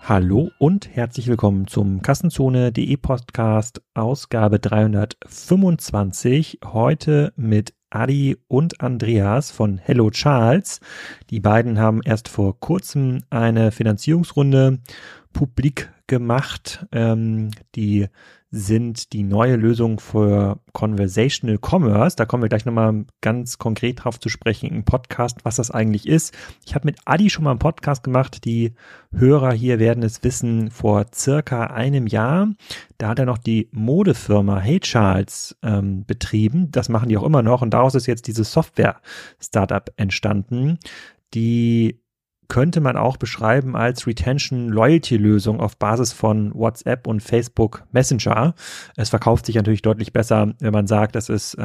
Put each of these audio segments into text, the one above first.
Hallo und herzlich willkommen zum Kassenzone.de Podcast, Ausgabe 325. Heute mit Adi und Andreas von Hello Charles. Die beiden haben erst vor kurzem eine Finanzierungsrunde publik gemacht. Die sind die neue Lösung für Conversational Commerce. Da kommen wir gleich nochmal ganz konkret drauf zu sprechen im Podcast, was das eigentlich ist. Ich habe mit Adi schon mal einen Podcast gemacht. Die Hörer hier werden es wissen, vor circa einem Jahr. Da hat er noch die Modefirma Hey Charles betrieben. Das machen die auch immer noch. Und daraus ist jetzt dieses Software-Startup entstanden, die könnte man auch beschreiben als Retention-Loyalty-Lösung auf Basis von WhatsApp und Facebook Messenger. Es verkauft sich natürlich deutlich besser, wenn man sagt, das ist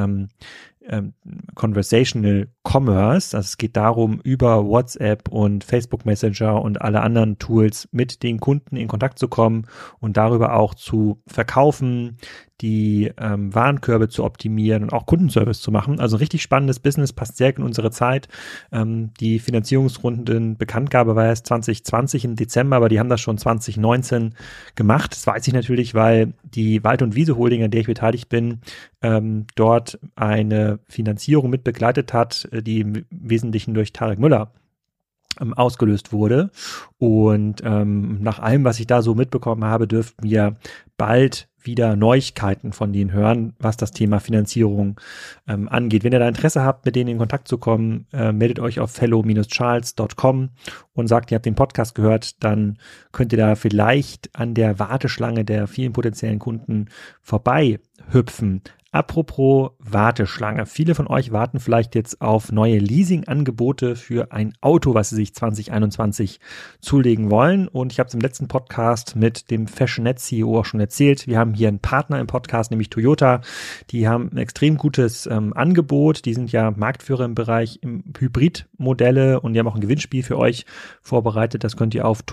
Conversational Commerce. Also es geht darum, über WhatsApp und Facebook Messenger und alle anderen Tools mit den Kunden in Kontakt zu kommen und darüber auch zu verkaufen, die Warenkörbe zu optimieren und auch Kundenservice zu machen. Also ein richtig spannendes Business, passt sehr in unsere Zeit. Die Finanzierungsrunden Bekanntgabe war erst 2020 im Dezember, aber die haben das schon 2019 gemacht. Das weiß ich natürlich, weil die Wald- und Wiese Holding, an der ich beteiligt bin, dort eine Finanzierung mit begleitet hat, die im Wesentlichen durch Tarek Müller ausgelöst wurde. Und nach allem, was ich da so mitbekommen habe, dürften wir bald wieder Neuigkeiten von denen hören, was das Thema Finanzierung angeht. Wenn ihr da Interesse habt, mit denen in Kontakt zu kommen, meldet euch auf fellow-charles.com und sagt, ihr habt den Podcast gehört, dann könnt ihr da vielleicht an der Warteschlange der vielen potenziellen Kunden vorbei hüpfen. Apropos Warteschlange. Viele von euch warten vielleicht jetzt auf neue Leasing-Angebote für ein Auto, was sie sich 2021 zulegen wollen. Und ich habe es im letzten Podcast mit dem Fashionet-CEO auch schon erzählt. Wir haben hier einen Partner im Podcast, nämlich Toyota. Die haben ein extrem gutes Angebot. Die sind ja Marktführer im Bereich Hybridmodelle und die haben auch ein Gewinnspiel für euch vorbereitet. Das könnt ihr auf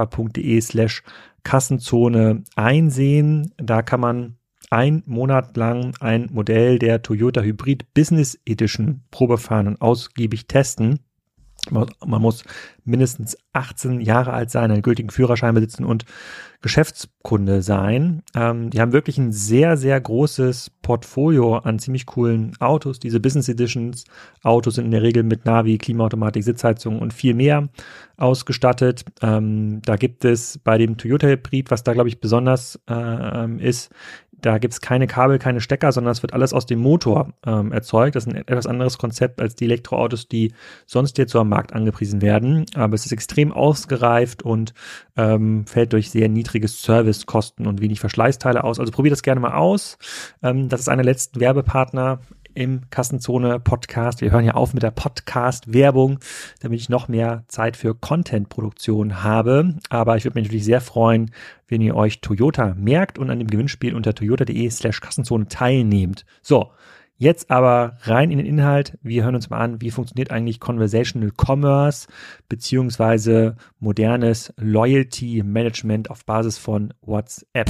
toyota.de/Kassenzone einsehen. Da kann man 1 Monat lang ein Modell der Toyota Hybrid Business Edition Probe fahren und ausgiebig testen. Man muss mindestens 18 Jahre alt sein, einen gültigen Führerschein besitzen und Geschäftskunde sein. Die haben wirklich ein sehr, sehr großes Portfolio an ziemlich coolen Autos. Diese Business Editions Autos sind in der Regel mit Navi, Klimaautomatik, Sitzheizung und viel mehr ausgestattet. Da gibt es bei dem Toyota Hybrid, was da glaube ich besonders ist, da gibt es keine Kabel, keine Stecker, sondern es wird alles aus dem Motor erzeugt. Das ist ein etwas anderes Konzept als die Elektroautos, die sonst jetzt so am Markt angepriesen werden. Aber es ist extrem ausgereift und fällt durch sehr niedrige Servicekosten und wenig Verschleißteile aus. Also probiert das gerne mal aus. Das ist einer der letzten Werbepartner im Kassenzone-Podcast. Wir hören ja auf mit der Podcast-Werbung, damit ich noch mehr Zeit für Content-Produktion habe. Aber ich würde mich natürlich sehr freuen, wenn ihr euch Toyota merkt und an dem Gewinnspiel unter toyota.de/Kassenzone teilnehmt. So, jetzt aber rein in den Inhalt. Wir hören uns mal an, wie funktioniert eigentlich Conversational Commerce beziehungsweise modernes Loyalty Management auf Basis von WhatsApp.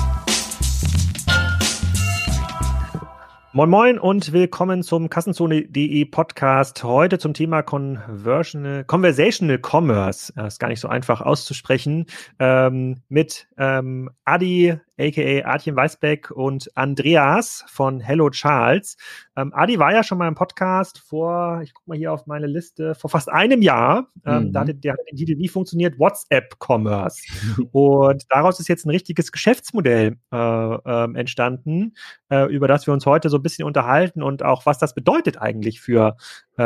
Moin Moin und willkommen zum Kassenzone.de Podcast. Heute zum Thema Conversational Commerce. Das ist gar nicht so einfach auszusprechen. Mit Adi, aka Artjen Weisbeck und Andreas von Hello Charles. Adi war ja schon mal im Podcast ich guck mal hier auf meine Liste, vor fast einem Jahr. Da hat der Titel Wie funktioniert WhatsApp Commerce? Und daraus ist jetzt ein richtiges Geschäftsmodell entstanden, über das wir uns heute so ein bisschen unterhalten und auch, was das bedeutet eigentlich für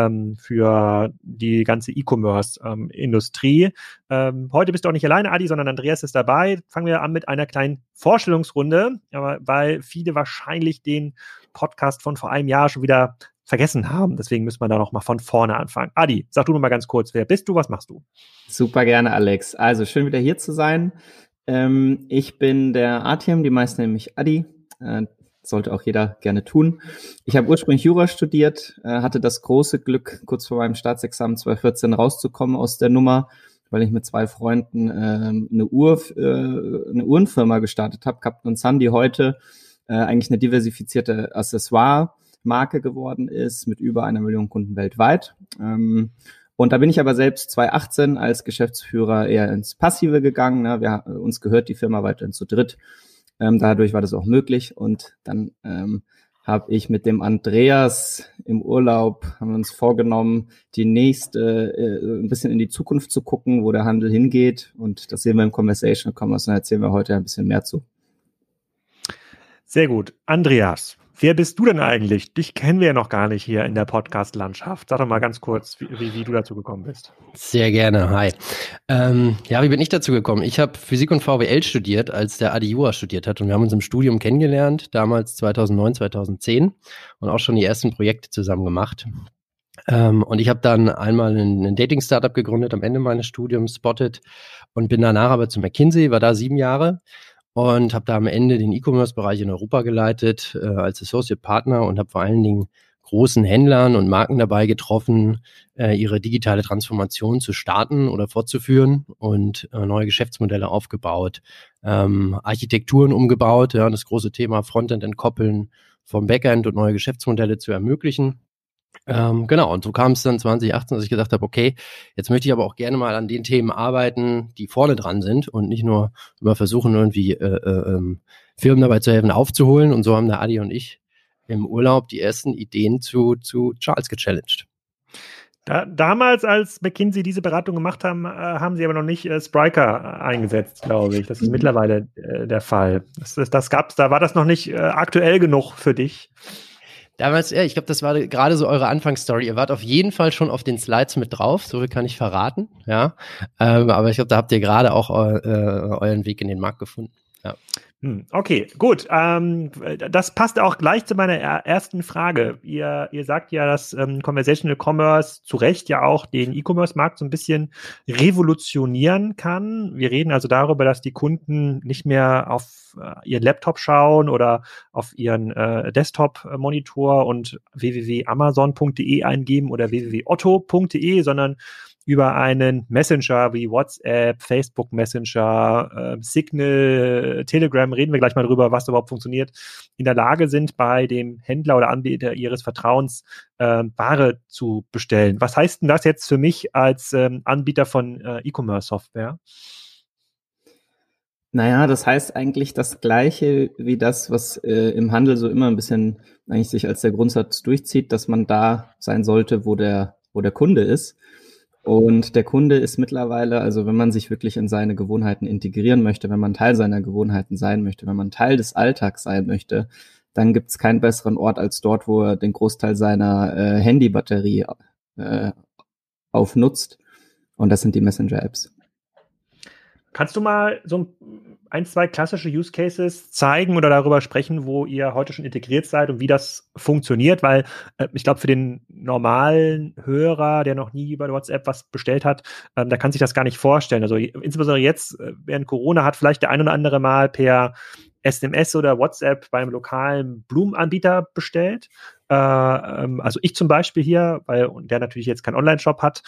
die ganze E-Commerce-Industrie. Heute bist du auch nicht alleine, Adi, sondern Andreas ist dabei. Fangen wir an mit einer kleinen Vorstellungsrunde, weil viele wahrscheinlich den Podcast von vor einem Jahr schon wieder vergessen haben. Deswegen müssen wir da noch mal von vorne anfangen. Adi, sag du noch mal ganz kurz, wer bist du, was machst du? Super gerne, Alex. Also schön wieder hier zu sein. Ich bin der Artjem, die meisten nennen mich Adi. Sollte auch jeder gerne tun. Ich habe ursprünglich Jura studiert, hatte das große Glück, kurz vor meinem Staatsexamen 2014 rauszukommen aus der Nummer, weil ich mit 2 Freunden eine Uhrenfirma gestartet habe, Captain Sun, die heute eigentlich eine diversifizierte Accessoire-Marke geworden ist, mit über 1 Million Kunden weltweit. Und da bin ich aber selbst 2018 als Geschäftsführer eher ins Passive gegangen. Ne? Uns gehört die Firma weiterhin zu dritt. Dadurch war das auch möglich. Und dann habe ich mit dem Andreas im Urlaub, haben wir uns vorgenommen, die nächste, ein bisschen in die Zukunft zu gucken, wo der Handel hingeht. Und das sehen wir im Conversational Commerce und erzählen wir heute ein bisschen mehr zu. Sehr gut. Andreas, wer bist du denn eigentlich? Dich kennen wir ja noch gar nicht hier in der Podcast-Landschaft. Sag doch mal ganz kurz, wie du dazu gekommen bist. Sehr gerne, hi. Wie bin ich dazu gekommen? Ich habe Physik und VWL studiert, als der Adi Jura studiert hat und wir haben uns im Studium kennengelernt, damals 2009, 2010 und auch schon die ersten Projekte zusammen gemacht. Und ich habe dann einmal ein Dating-Startup gegründet am Ende meines Studiums, Spotted, und bin danach aber zu McKinsey, war da 7 Jahre und habe da am Ende den E-Commerce-Bereich in Europa geleitet als Associate Partner und habe vor allen Dingen großen Händlern und Marken dabei getroffen, ihre digitale Transformation zu starten oder fortzuführen und neue Geschäftsmodelle aufgebaut, Architekturen umgebaut, ja, das große Thema Frontend entkoppeln vom Backend und neue Geschäftsmodelle zu ermöglichen. Genau, und so kam es dann 2018, dass ich gesagt habe, okay, jetzt möchte ich aber auch gerne mal an den Themen arbeiten, die vorne dran sind und nicht nur immer versuchen, irgendwie Firmen dabei zu helfen, aufzuholen. Und so haben der Adi und ich im Urlaub die ersten Ideen zu Charles gechallenged. Damals, als McKinsey diese Beratung gemacht haben, haben sie aber noch nicht Spryker eingesetzt, glaube ich. Das ist mittlerweile der Fall. Das gab's, da war das noch nicht aktuell genug für dich. Damals, ja, ich glaube, das war gerade so eure Anfangsstory. Ihr wart auf jeden Fall schon auf den Slides mit drauf, so viel kann ich verraten, ja. Aber ich glaube, da habt ihr gerade auch euren Weg in den Markt gefunden, ja. Okay, gut. Das passt auch gleich zu meiner ersten Frage. Ihr sagt ja, dass Conversational Commerce zu Recht ja auch den E-Commerce-Markt so ein bisschen revolutionieren kann. Wir reden also darüber, dass die Kunden nicht mehr auf ihren Laptop schauen oder auf ihren Desktop-Monitor und www.amazon.de eingeben oder www.otto.de, sondern über einen Messenger wie WhatsApp, Facebook Messenger, Signal, Telegram, reden wir gleich mal drüber, was überhaupt funktioniert, in der Lage sind, bei dem Händler oder Anbieter ihres Vertrauens Ware zu bestellen. Was heißt denn das jetzt für mich als Anbieter von E-Commerce-Software? Naja, das heißt eigentlich das Gleiche wie das, was im Handel so immer ein bisschen eigentlich sich als der Grundsatz durchzieht, dass man da sein sollte, wo der Kunde ist. Und der Kunde ist mittlerweile, also wenn man sich wirklich in seine Gewohnheiten integrieren möchte, wenn man Teil seiner Gewohnheiten sein möchte, wenn man Teil des Alltags sein möchte, dann gibt es keinen besseren Ort als dort, wo er den Großteil seiner Handybatterie aufnutzt. Und das sind die Messenger-Apps. Kannst du mal so ein, zwei klassische Use Cases zeigen oder darüber sprechen, wo ihr heute schon integriert seid und wie das funktioniert? Weil ich glaube, für den normalen Hörer, der noch nie über WhatsApp was bestellt hat, da kann sich das gar nicht vorstellen. Also insbesondere jetzt, während Corona, hat vielleicht der ein oder andere mal per SMS oder WhatsApp beim lokalen Blumenanbieter bestellt. Also ich zum Beispiel hier, weil der natürlich jetzt keinen Online-Shop hat,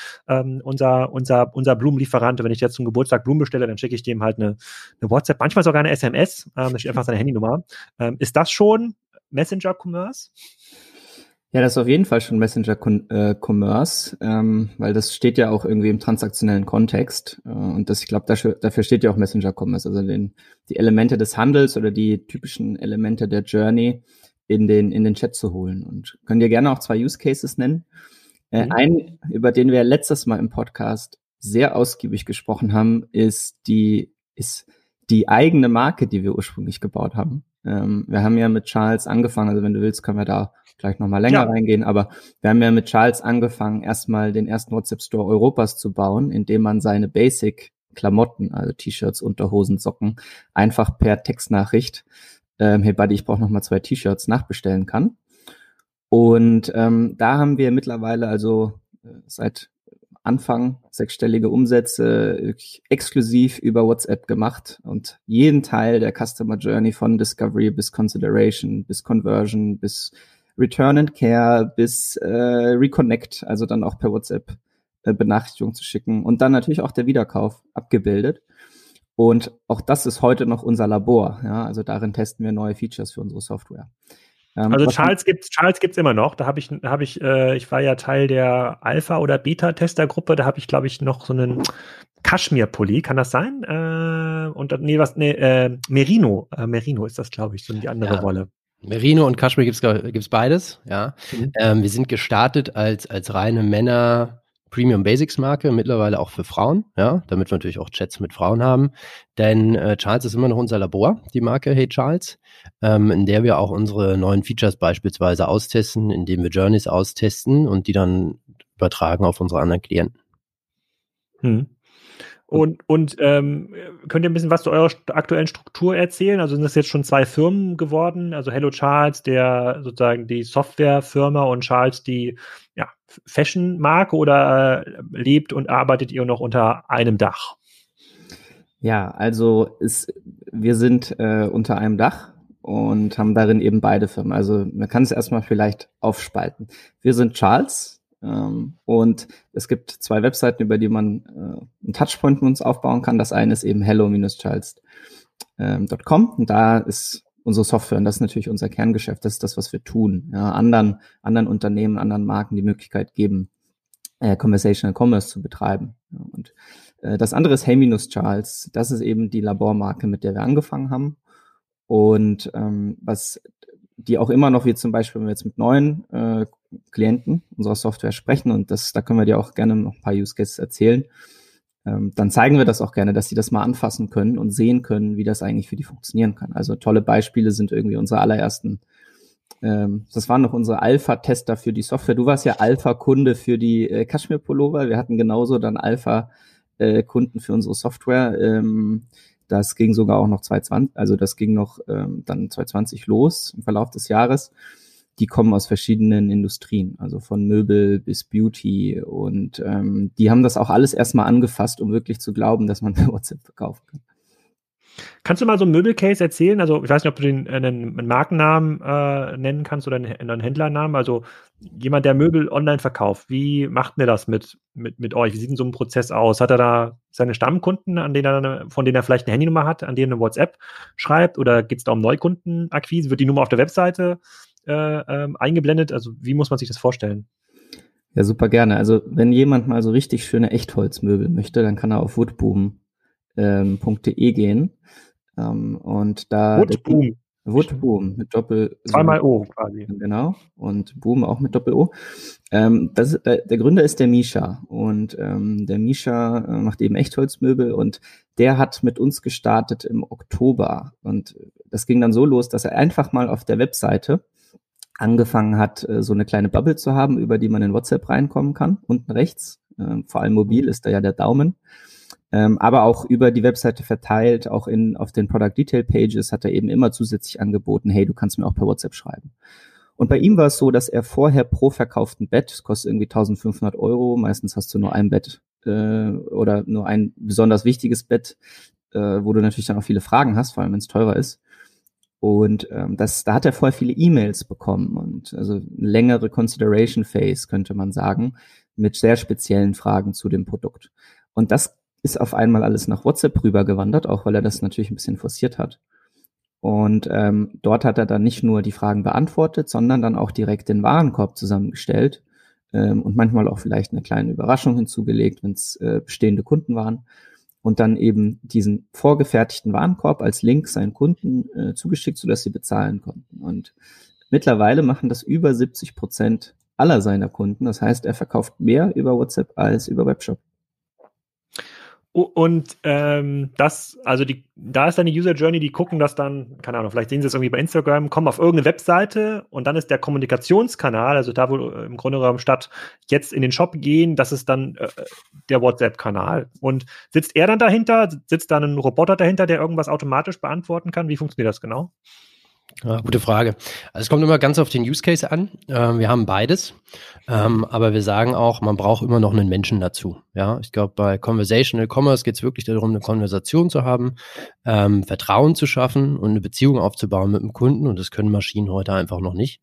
unser Blumenlieferant, wenn ich jetzt zum Geburtstag Blumen bestelle, dann schicke ich dem halt eine WhatsApp, manchmal sogar eine SMS, da steht einfach seine Handynummer. Ist das schon Messenger-Commerce? Ja, das ist auf jeden Fall schon Messenger-Commerce, weil das steht ja auch irgendwie im transaktionellen Kontext. Und ich glaube, dafür steht ja auch Messenger-Commerce, also die Elemente des Handels oder die typischen Elemente der Journey in den Chat zu holen. Und können dir gerne auch 2 Use Cases nennen. Einen, über den wir letztes Mal im Podcast sehr ausgiebig gesprochen haben, ist die eigene Marke, die wir ursprünglich gebaut haben. Wir haben ja mit Charles angefangen, also wenn du willst, können wir da gleich nochmal länger reingehen, aber wir haben ja mit Charles angefangen, erstmal den ersten WhatsApp-Store Europas zu bauen, indem man seine Basic-Klamotten, also T-Shirts, Unterhosen, Socken, einfach per Textnachricht, hey Buddy, ich brauche nochmal 2 T-Shirts, nachbestellen kann. Und da haben wir mittlerweile also seit Anfang 6-stellige Umsätze exklusiv über WhatsApp gemacht und jeden Teil der Customer Journey von Discovery bis Consideration, bis Conversion, bis Return and Care, bis Reconnect, also dann auch per WhatsApp Benachrichtigung zu schicken und dann natürlich auch der Wiederkauf abgebildet. Und auch das ist heute noch unser Labor. Ja, also darin testen wir neue Features für unsere Software. Also Charles gibt's immer noch. Da ich war ja Teil der Alpha- oder Beta-Testergruppe. Da habe ich, glaube ich, noch so einen Kaschmir-Pulli. Kann das sein? Merino. Merino ist das, glaube ich, so die andere Wolle. Merino und Kaschmir gibt's beides, ja. Wir sind gestartet als reine Männer Premium Basics Marke, mittlerweile auch für Frauen, ja, damit wir natürlich auch Chats mit Frauen haben. Denn Charles ist immer noch unser Labor, die Marke Hey Charles, in der wir auch unsere neuen Features beispielsweise austesten, indem wir Journeys austesten und die dann übertragen auf unsere anderen Klienten. Und könnt ihr ein bisschen was zu eurer aktuellen Struktur erzählen? Also sind das jetzt schon 2 Firmen geworden? Also Hello Charles, der sozusagen die Softwarefirma, und Charles die Fashion-Marke, oder lebt und arbeitet ihr noch unter einem Dach? Ja, also wir sind unter einem Dach und haben darin eben beide Firmen. Also man kann es erstmal vielleicht aufspalten. Wir sind Charles. Und es gibt 2 Webseiten, über die man einen Touchpoint mit uns aufbauen kann. Das eine ist eben hello-charles.com und da ist unsere Software, und das ist natürlich unser Kerngeschäft. Das ist das, was wir tun. Ja, anderen Unternehmen, anderen Marken die Möglichkeit geben, Conversational Commerce zu betreiben. Ja, und das andere ist Hey-Charles. Das ist eben die Labormarke, mit der wir angefangen haben. Und was die auch immer noch, wie zum Beispiel, wenn wir jetzt mit neuen Klienten unserer Software sprechen, und da können wir dir auch gerne noch ein paar Use Cases erzählen, dann zeigen wir das auch gerne, dass sie das mal anfassen können und sehen können, wie das eigentlich für die funktionieren kann. Also tolle Beispiele sind irgendwie unsere allerersten, das waren noch unsere Alpha-Tester für die Software. Du warst ja Alpha-Kunde für die Kaschmir-Pullover. Wir hatten genauso dann Alpha-Kunden für unsere Software. Das ging sogar auch noch 2020, also das ging noch dann 2020 los im Verlauf des Jahres. Die kommen aus verschiedenen Industrien, also von Möbel bis Beauty, und die haben das auch alles erstmal angefasst, um wirklich zu glauben, dass man per WhatsApp verkaufen kann. Kannst du mal so einen Möbelcase erzählen? Also ich weiß nicht, ob du einen Markennamen nennen kannst oder einen Händlernamen. Also jemand, der Möbel online verkauft, wie macht denn das mit euch? Wie sieht denn so ein Prozess aus? Hat er da seine Stammkunden, von denen er vielleicht eine Handynummer hat, an denen er eine WhatsApp schreibt? Oder geht es da um Neukundenakquise? Wird die Nummer auf der Webseite eingeblendet? Also wie muss man sich das vorstellen? Ja, super gerne. Also wenn jemand mal so richtig schöne Echtholzmöbel möchte, dann kann er auf woodboom.de gehen. Und da Woodboom mit Doppel. Zweimal O quasi. Genau. Und Boom auch mit Doppel O. Der Gründer ist der Misha. Und der Misha macht eben Echtholzmöbel, und der hat mit uns gestartet im Oktober. Und das ging dann so los, dass er einfach mal auf der Webseite angefangen hat, so eine kleine Bubble zu haben, über die man in WhatsApp reinkommen kann. Unten rechts. Vor allem mobil ist da ja der Daumen. Aber auch über die Webseite verteilt, auch auf den Product Detail Pages hat er eben immer zusätzlich angeboten, hey, du kannst mir auch per WhatsApp schreiben. Und bei ihm war es so, dass er vorher pro verkauften Bett, das kostet irgendwie 1.500 €, meistens hast du nur ein Bett oder nur ein besonders wichtiges Bett, wo du natürlich dann auch viele Fragen hast, vor allem wenn es teurer ist. Und da hat er vorher viele E-Mails bekommen, und also eine längere Consideration Phase, könnte man sagen, mit sehr speziellen Fragen zu dem Produkt. Und das ist auf einmal alles nach WhatsApp rübergewandert, auch weil er das natürlich ein bisschen forciert hat. Und dort hat er dann nicht nur die Fragen beantwortet, sondern dann auch direkt den Warenkorb zusammengestellt und manchmal auch vielleicht eine kleine Überraschung hinzugelegt, wenn es bestehende Kunden waren. Und dann eben diesen vorgefertigten Warenkorb als Link seinen Kunden zugeschickt, sodass sie bezahlen konnten. Und mittlerweile machen das über 70% aller seiner Kunden. Das heißt, er verkauft mehr über WhatsApp als über Webshop. Und da ist dann die User Journey, die gucken das dann, keine Ahnung, vielleicht sehen sie es irgendwie bei Instagram, kommen auf irgendeine Webseite, und dann ist der Kommunikationskanal, also da, wo im Grunde genommen statt jetzt in den Shop gehen, das ist dann der WhatsApp-Kanal. Und sitzt er dann dahinter? Sitzt da ein Roboter dahinter, der irgendwas automatisch beantworten kann? Wie funktioniert das genau? Ja, gute Frage. Also es kommt immer ganz auf den Use Case an. Wir haben beides, aber wir sagen auch, man braucht immer noch einen Menschen dazu. Ja, ich glaube, bei Conversational Commerce geht es wirklich darum, eine Konversation zu haben, Vertrauen zu schaffen und eine Beziehung aufzubauen mit dem Kunden, und das können Maschinen heute einfach noch nicht.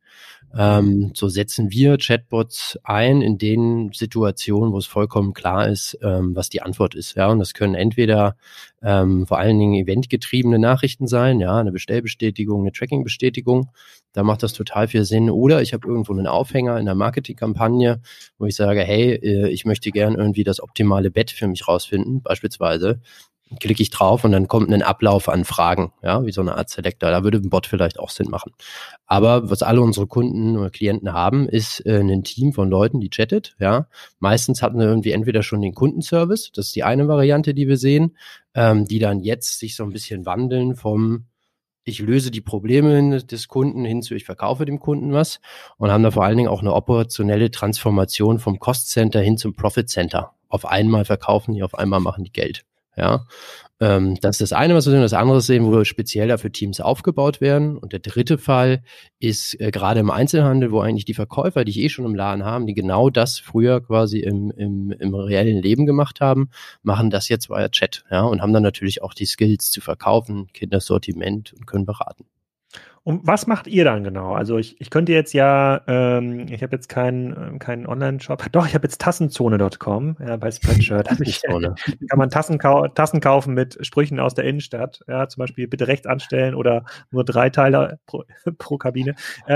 So setzen wir Chatbots ein in den Situationen, wo es vollkommen klar ist, was die Antwort ist. Ja, und das können entweder vor allen Dingen eventgetriebene Nachrichten sein, ja, eine Bestellbestätigung, eine Tracking-Bestätigung. Da macht das total viel Sinn. Oder ich habe irgendwo einen Aufhänger in der Marketingkampagne, wo ich sage, hey, ich möchte gern irgendwie das optimale Bett für mich rausfinden, beispielsweise. Klicke ich drauf und dann kommt ein Ablauf an Fragen, ja, wie so eine Art Selector. Da würde ein Bot vielleicht auch Sinn machen. Aber was alle unsere Kunden oder Klienten haben, ist ein Team von Leuten, die chattet, ja. Meistens hatten wir irgendwie entweder schon den Kundenservice, das ist die eine Variante, die wir sehen, die dann jetzt sich so ein bisschen wandeln vom ich löse die Probleme des Kunden hin zu ich verkaufe dem Kunden was und haben da vor allen Dingen auch eine operationelle Transformation vom Cost Center hin zum Profit Center. Auf einmal verkaufen die, auf einmal machen die Geld. Ja, das ist das eine, was wir sehen. Das andere sehen, wo speziell dafür Teams aufgebaut werden. Und der dritte Fall ist gerade im Einzelhandel, wo eigentlich die Verkäufer, die schon im Laden haben, die genau das früher quasi im reellen Leben gemacht haben, machen das jetzt via Chat, ja, und haben dann natürlich auch die Skills zu verkaufen, Kindersortiment und können beraten. Und was macht ihr dann genau? Also ich könnte jetzt ja, ich habe jetzt keinen Online-Shop. Doch, ich habe jetzt Tassenzone.com, ja, bei Spreadshirt. Kann man Tassen kaufen mit Sprüchen aus der Innenstadt. Ja, zum Beispiel bitte rechts anstellen oder nur 3 Teile pro Kabine.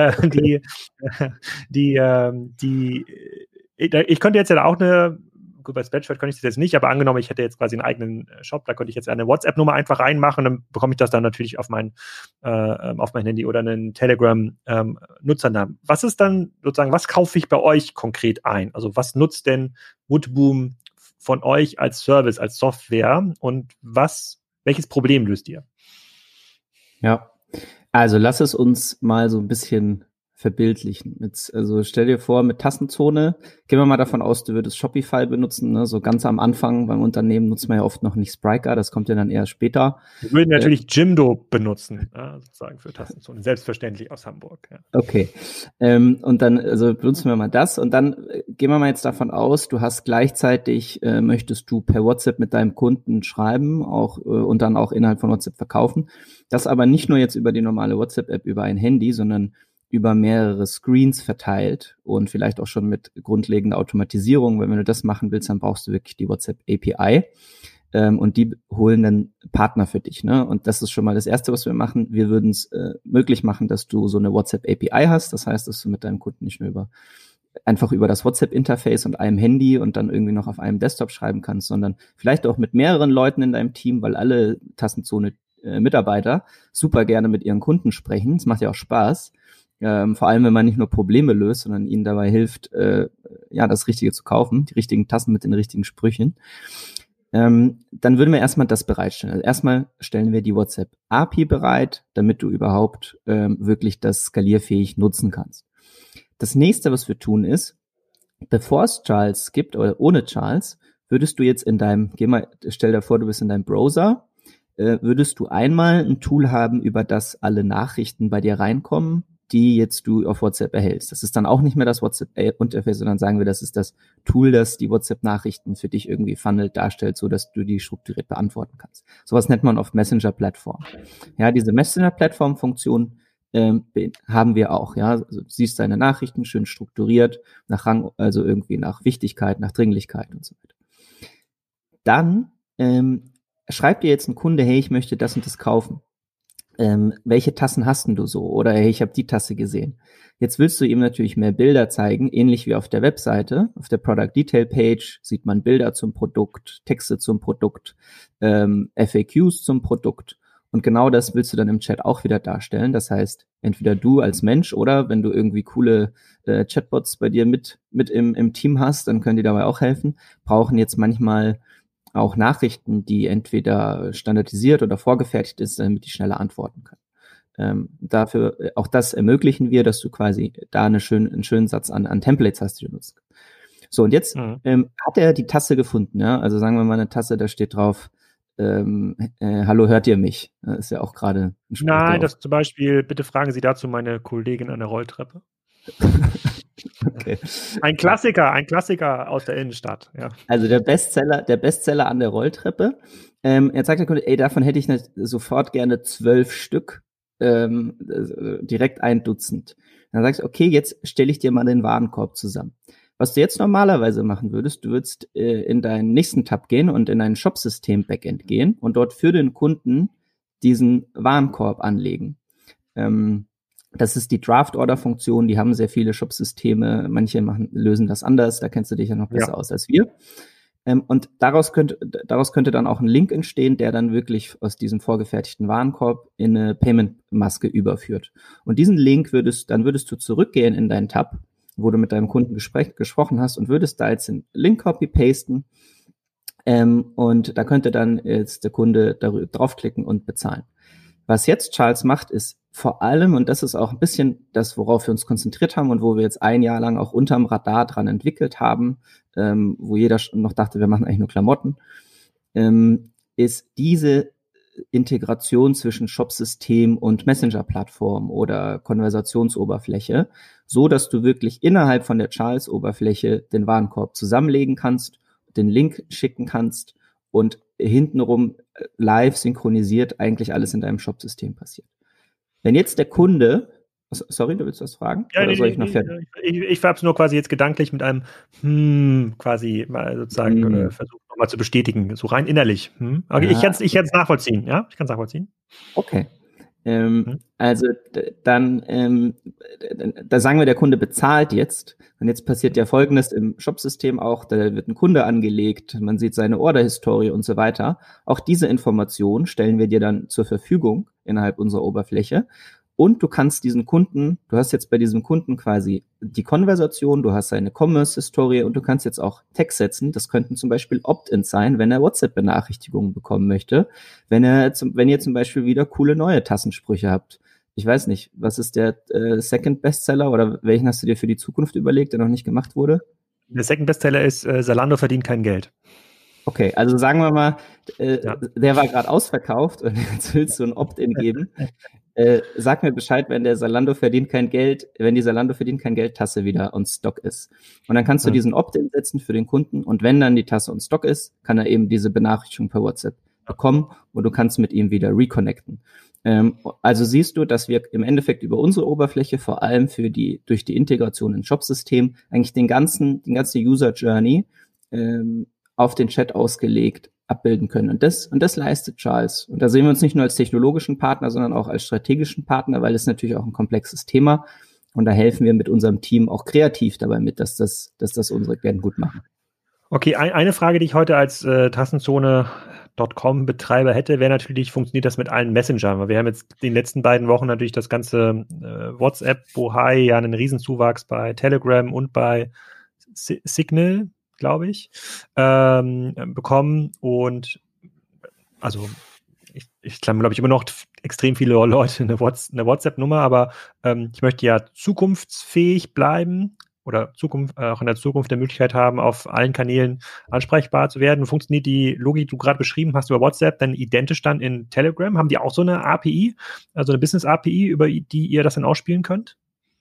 Ich könnte jetzt ja auch gut, bei Spreadshirt könnte ich das jetzt nicht, aber angenommen, ich hätte jetzt quasi einen eigenen Shop, da könnte ich jetzt eine WhatsApp-Nummer einfach reinmachen, dann bekomme ich das dann natürlich auf mein Handy oder einen Telegram-Nutzernamen. Was ist dann sozusagen, was kaufe ich bei euch konkret ein? Also was nutzt denn Woodboom von euch als Service, als Software und welches Problem löst ihr? Ja, also lass es uns mal so ein bisschen verbildlichen. Also stell dir vor, mit Tassenzone, gehen wir mal davon aus, du würdest Shopify benutzen, ne? So ganz am Anfang beim Unternehmen nutzt man ja oft noch nicht Spryker, das kommt ja dann eher später. Wir würden natürlich Jimdo benutzen, sozusagen für Tassenzone, selbstverständlich aus Hamburg. Ja. Okay, und dann also benutzen wir mal das und dann gehen wir mal jetzt davon aus, du hast gleichzeitig, möchtest du per WhatsApp mit deinem Kunden schreiben auch und dann auch innerhalb von WhatsApp verkaufen. Das aber nicht nur jetzt über die normale WhatsApp-App, über ein Handy, sondern über mehrere Screens verteilt und vielleicht auch schon mit grundlegender Automatisierung. Weil wenn du das machen willst, dann brauchst du wirklich die WhatsApp API und die holen dann Partner für dich. Ne? Und das ist schon mal das Erste, was wir machen. Wir würden es möglich machen, dass du so eine WhatsApp API hast. Das heißt, dass du mit deinem Kunden nicht nur einfach über das WhatsApp-Interface und einem Handy und dann irgendwie noch auf einem Desktop schreiben kannst, sondern vielleicht auch mit mehreren Leuten in deinem Team, weil alle Tassenzone Mitarbeiter super gerne mit ihren Kunden sprechen. Es macht ja auch Spaß. Vor allem, wenn man nicht nur Probleme löst, sondern ihnen dabei hilft, das Richtige zu kaufen, die richtigen Tassen mit den richtigen Sprüchen. Dann würden wir erstmal das bereitstellen. Also erstmal stellen wir die WhatsApp API bereit, damit du überhaupt wirklich das skalierfähig nutzen kannst. Das nächste, was wir tun ist, bevor es Charles gibt oder ohne Charles, würdest du jetzt stell dir vor, du bist in deinem Browser, würdest du einmal ein Tool haben, über das alle Nachrichten bei dir reinkommen, die jetzt du auf WhatsApp erhältst. Das ist dann auch nicht mehr das WhatsApp-Interface, sondern sagen wir, das ist das Tool, das die WhatsApp-Nachrichten für dich irgendwie funnelt, darstellt, so dass du die strukturiert beantworten kannst. Sowas nennt man oft Messenger-Plattform. Ja, diese Messenger-Plattform-Funktion haben wir auch. Ja, also, du siehst deine Nachrichten schön strukturiert nach Rang, also irgendwie nach Wichtigkeit, nach Dringlichkeit und so weiter. Dann schreibt dir jetzt ein Kunde, hey, ich möchte das und das kaufen. Welche Tassen hast denn du so? Oder hey, ich habe die Tasse gesehen. Jetzt willst du ihm natürlich mehr Bilder zeigen, ähnlich wie auf der Webseite. Auf der Product Detail Page sieht man Bilder zum Produkt, Texte zum Produkt, FAQs zum Produkt. Und genau das willst du dann im Chat auch wieder darstellen. Das heißt, entweder du als Mensch oder wenn du irgendwie coole Chatbots bei dir mit im Team hast, dann können die dabei auch helfen, brauchen jetzt manchmal auch Nachrichten, die entweder standardisiert oder vorgefertigt ist, damit die schneller antworten können. Dafür, auch das ermöglichen wir, dass du quasi da einen schönen Satz an Templates hast, die du nutzt. So, und jetzt hat er die Tasse gefunden, ja? Also sagen wir mal eine Tasse, da steht drauf, hallo, hört ihr mich? Das ist ja auch gerade ein Spruch. Nein, das zum Beispiel, bitte fragen Sie dazu meine Kollegin an der Rolltreppe. Okay. Ein Klassiker aus der Innenstadt. Ja. Also der Bestseller an der Rolltreppe. Jetzt sagt der Kunde, ey, davon hätte ich sofort gerne 12 Stück, direkt ein Dutzend. Dann sagst du, okay, jetzt stelle ich dir mal den Warenkorb zusammen. Was du jetzt normalerweise machen würdest, du würdest in deinen nächsten Tab gehen und in ein Shopsystem-Backend gehen und dort für den Kunden diesen Warenkorb anlegen. Das ist die Draft-Order-Funktion, die haben sehr viele Shopsysteme, manche lösen das anders, da kennst du dich ja noch besser aus als wir. Und daraus könnte dann auch ein Link entstehen, der dann wirklich aus diesem vorgefertigten Warenkorb in eine Payment-Maske überführt. Und diesen Link würdest du zurückgehen in deinen Tab, wo du mit deinem Kunden gesprochen hast und würdest da jetzt den Link copy-pasten und da könnte dann jetzt der Kunde draufklicken und bezahlen. Was jetzt Charles macht, ist vor allem, und das ist auch ein bisschen das, worauf wir uns konzentriert haben und wo wir jetzt ein Jahr lang auch unterm Radar dran entwickelt haben, wo jeder noch dachte, wir machen eigentlich nur Klamotten, ist diese Integration zwischen Shopsystem und Messenger-Plattform oder Konversationsoberfläche, so dass du wirklich innerhalb von der Charles-Oberfläche den Warenkorb zusammenlegen kannst, den Link schicken kannst und hintenrum live synchronisiert eigentlich alles in deinem Shopsystem passiert. Wenn jetzt der Kunde, sorry, du willst was fragen? Ja, oder soll ich noch fertig? Ich habe es nur quasi jetzt gedanklich mit einem quasi mal sozusagen versucht nochmal zu bestätigen, so rein innerlich. Okay, ich kann es nachvollziehen, ja? Ich kann es nachvollziehen. Okay. Also dann, da sagen wir, der Kunde bezahlt jetzt. Und jetzt passiert ja Folgendes im Shopsystem auch, da wird ein Kunde angelegt, man sieht seine Orderhistorie und so weiter. Auch diese Informationen stellen wir dir dann zur Verfügung innerhalb unserer Oberfläche. Und du kannst diesen Kunden, du hast jetzt bei diesem Kunden quasi die Konversation, du hast seine Commerce-Historie und du kannst jetzt auch Text setzen. Das könnten zum Beispiel Opt-ins sein, wenn er WhatsApp-Benachrichtigungen bekommen möchte. Wenn ihr zum Beispiel wieder coole neue Tassensprüche habt. Ich weiß nicht, was ist der Second Bestseller oder welchen hast du dir für die Zukunft überlegt, der noch nicht gemacht wurde? Der Second Bestseller ist Zalando verdient kein Geld. Okay, also sagen wir mal, der war gerade ausverkauft und jetzt willst du ein Opt-in geben. Sag mir Bescheid, wenn die Zalando verdient kein Geld Tasse wieder on Stock ist. Und dann kannst du diesen Opt-in setzen für den Kunden und wenn dann die Tasse on Stock ist, kann er eben diese Benachrichtigung per WhatsApp bekommen und du kannst mit ihm wieder reconnecten. Also siehst du, dass wir im Endeffekt über unsere Oberfläche vor allem durch die Integration ins Shopsystem eigentlich die ganze User Journey auf den Chat ausgelegt abbilden können. Und das leistet Charles. Und da sehen wir uns nicht nur als technologischen Partner, sondern auch als strategischen Partner, weil es natürlich auch ein komplexes Thema. Und da helfen wir mit unserem Team auch kreativ dabei mit, dass das unsere Klienten gut machen. Okay, eine Frage, die ich heute als Tassenzone.com-Betreiber hätte, wäre natürlich, funktioniert das mit allen Messengern? Weil wir haben jetzt in den letzten beiden Wochen natürlich das ganze WhatsApp, Bohai, ja einen Riesenzuwachs bei Telegram und bei Signal, glaube ich, bekommen. Und also ich glaube ich, immer noch extrem viele Leute eine WhatsApp-Nummer, aber ich möchte ja zukunftsfähig bleiben oder auch in der Zukunft der Möglichkeit haben, auf allen Kanälen ansprechbar zu werden. Funktioniert die Logik, die du gerade beschrieben hast, über WhatsApp dann identisch dann in Telegram? Haben die auch so eine API, also eine Business-API, über die ihr das dann ausspielen könnt?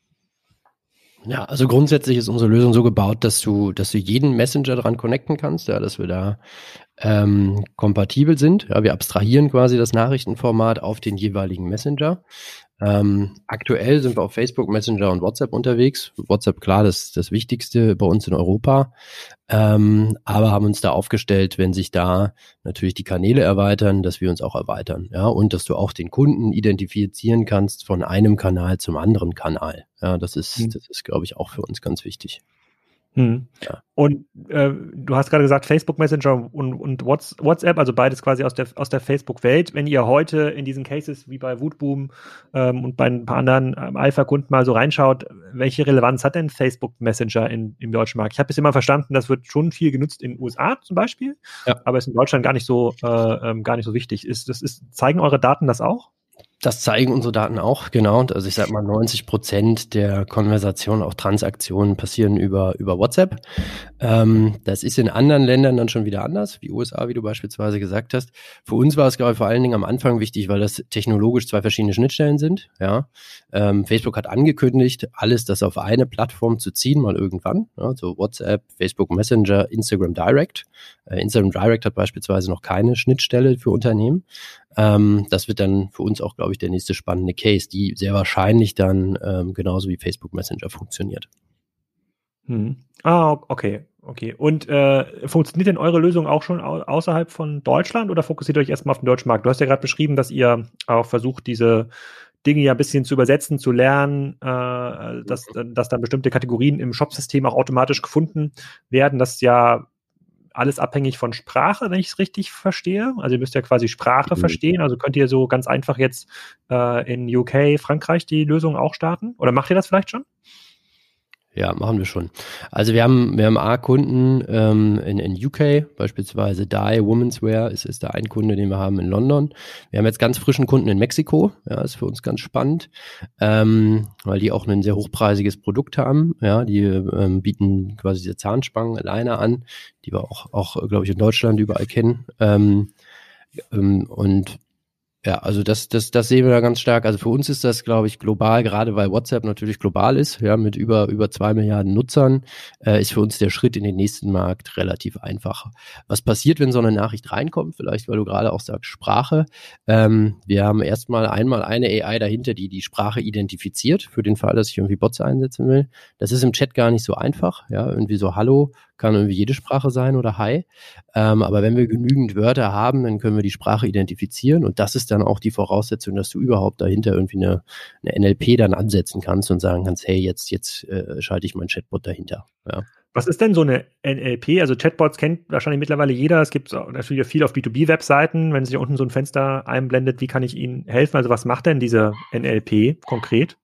Ja, also grundsätzlich ist unsere Lösung so gebaut, dass du jeden Messenger dran connecten kannst, ja, dass wir da kompatibel sind. Ja, wir abstrahieren quasi das Nachrichtenformat auf den jeweiligen Messenger. Aktuell sind wir auf Facebook, Messenger und WhatsApp unterwegs. WhatsApp, klar, das Wichtigste bei uns in Europa. Aber haben uns da aufgestellt, wenn sich da natürlich die Kanäle erweitern, dass wir uns auch erweitern. Ja, und dass du auch den Kunden identifizieren kannst von einem Kanal zum anderen Kanal. Ja, das ist, glaube ich, auch für uns ganz wichtig. Ja. Und du hast gerade gesagt, Facebook Messenger und WhatsApp, also beides quasi aus der Facebook-Welt. Wenn ihr heute in diesen Cases wie bei Wutboom und bei ein paar anderen Alpha-Kunden mal so reinschaut, welche Relevanz hat denn Facebook Messenger im deutschen Markt? Ich habe bis immer verstanden, das wird schon viel genutzt in den USA zum Beispiel, aber ist in Deutschland gar nicht so wichtig. Zeigen eure Daten das auch? Das zeigen unsere Daten auch, genau. Also ich sag mal, 90% der Konversationen, auch Transaktionen passieren über WhatsApp. Das ist in anderen Ländern dann schon wieder anders, wie USA, wie du beispielsweise gesagt hast. Für uns war es, glaube ich, vor allen Dingen am Anfang wichtig, weil das technologisch zwei verschiedene Schnittstellen sind. Ja. Facebook hat angekündigt, alles das auf eine Plattform zu ziehen, mal irgendwann. Ja, so WhatsApp, Facebook Messenger, Instagram Direct. Instagram Direct hat beispielsweise noch keine Schnittstelle für Unternehmen. Das wird dann für uns auch, glaube ich, der nächste spannende Case, die sehr wahrscheinlich dann genauso wie Facebook Messenger funktioniert. Okay. Und funktioniert denn eure Lösung auch schon außerhalb von Deutschland oder fokussiert ihr euch erstmal auf den deutschen Markt? Du hast ja gerade beschrieben, dass ihr auch versucht, diese Dinge ja ein bisschen zu übersetzen, zu lernen, dass dann bestimmte Kategorien im Shop-System auch automatisch gefunden werden. Das ist ja alles abhängig von Sprache, wenn ich es richtig verstehe. Also ihr müsst ja quasi Sprache verstehen. Also könnt ihr so ganz einfach jetzt in UK, Frankreich die Lösung auch starten? Oder macht ihr das vielleicht schon? Ja, machen wir schon. Also wir haben A-Kunden in UK, beispielsweise Dye Women's Wear ist da ein Kunde, den wir haben in London. Wir haben jetzt ganz frischen Kunden in Mexiko, ja, ist für uns ganz spannend, weil die auch ein sehr hochpreisiges Produkt haben. Ja, die bieten quasi diese Zahnspangen alleine an, die wir auch glaube ich, in Deutschland überall kennen. Und ja, also das sehen wir da ganz stark. Also für uns ist das, glaube ich, global, gerade weil WhatsApp natürlich global ist, ja, mit über 2 Milliarden Nutzern, ist für uns der Schritt in den nächsten Markt relativ einfach. Was passiert, wenn so eine Nachricht reinkommt? Vielleicht, weil du gerade auch sagst, Sprache. Wir haben einmal eine AI dahinter, die Sprache identifiziert, für den Fall, dass ich irgendwie Bots einsetzen will. Das ist im Chat gar nicht so einfach, ja, irgendwie so Hallo kann irgendwie jede Sprache sein oder Hi. Aber wenn wir genügend Wörter haben, dann können wir die Sprache identifizieren und das ist dann auch die Voraussetzung, dass du überhaupt dahinter irgendwie eine NLP dann ansetzen kannst und sagen kannst, hey, jetzt schalte ich meinen Chatbot dahinter. Ja. Was ist denn so eine NLP? Also Chatbots kennt wahrscheinlich mittlerweile jeder. Es gibt natürlich viel auf B2B-Webseiten, wenn sich unten so ein Fenster einblendet, wie kann ich Ihnen helfen? Also was macht denn diese NLP konkret?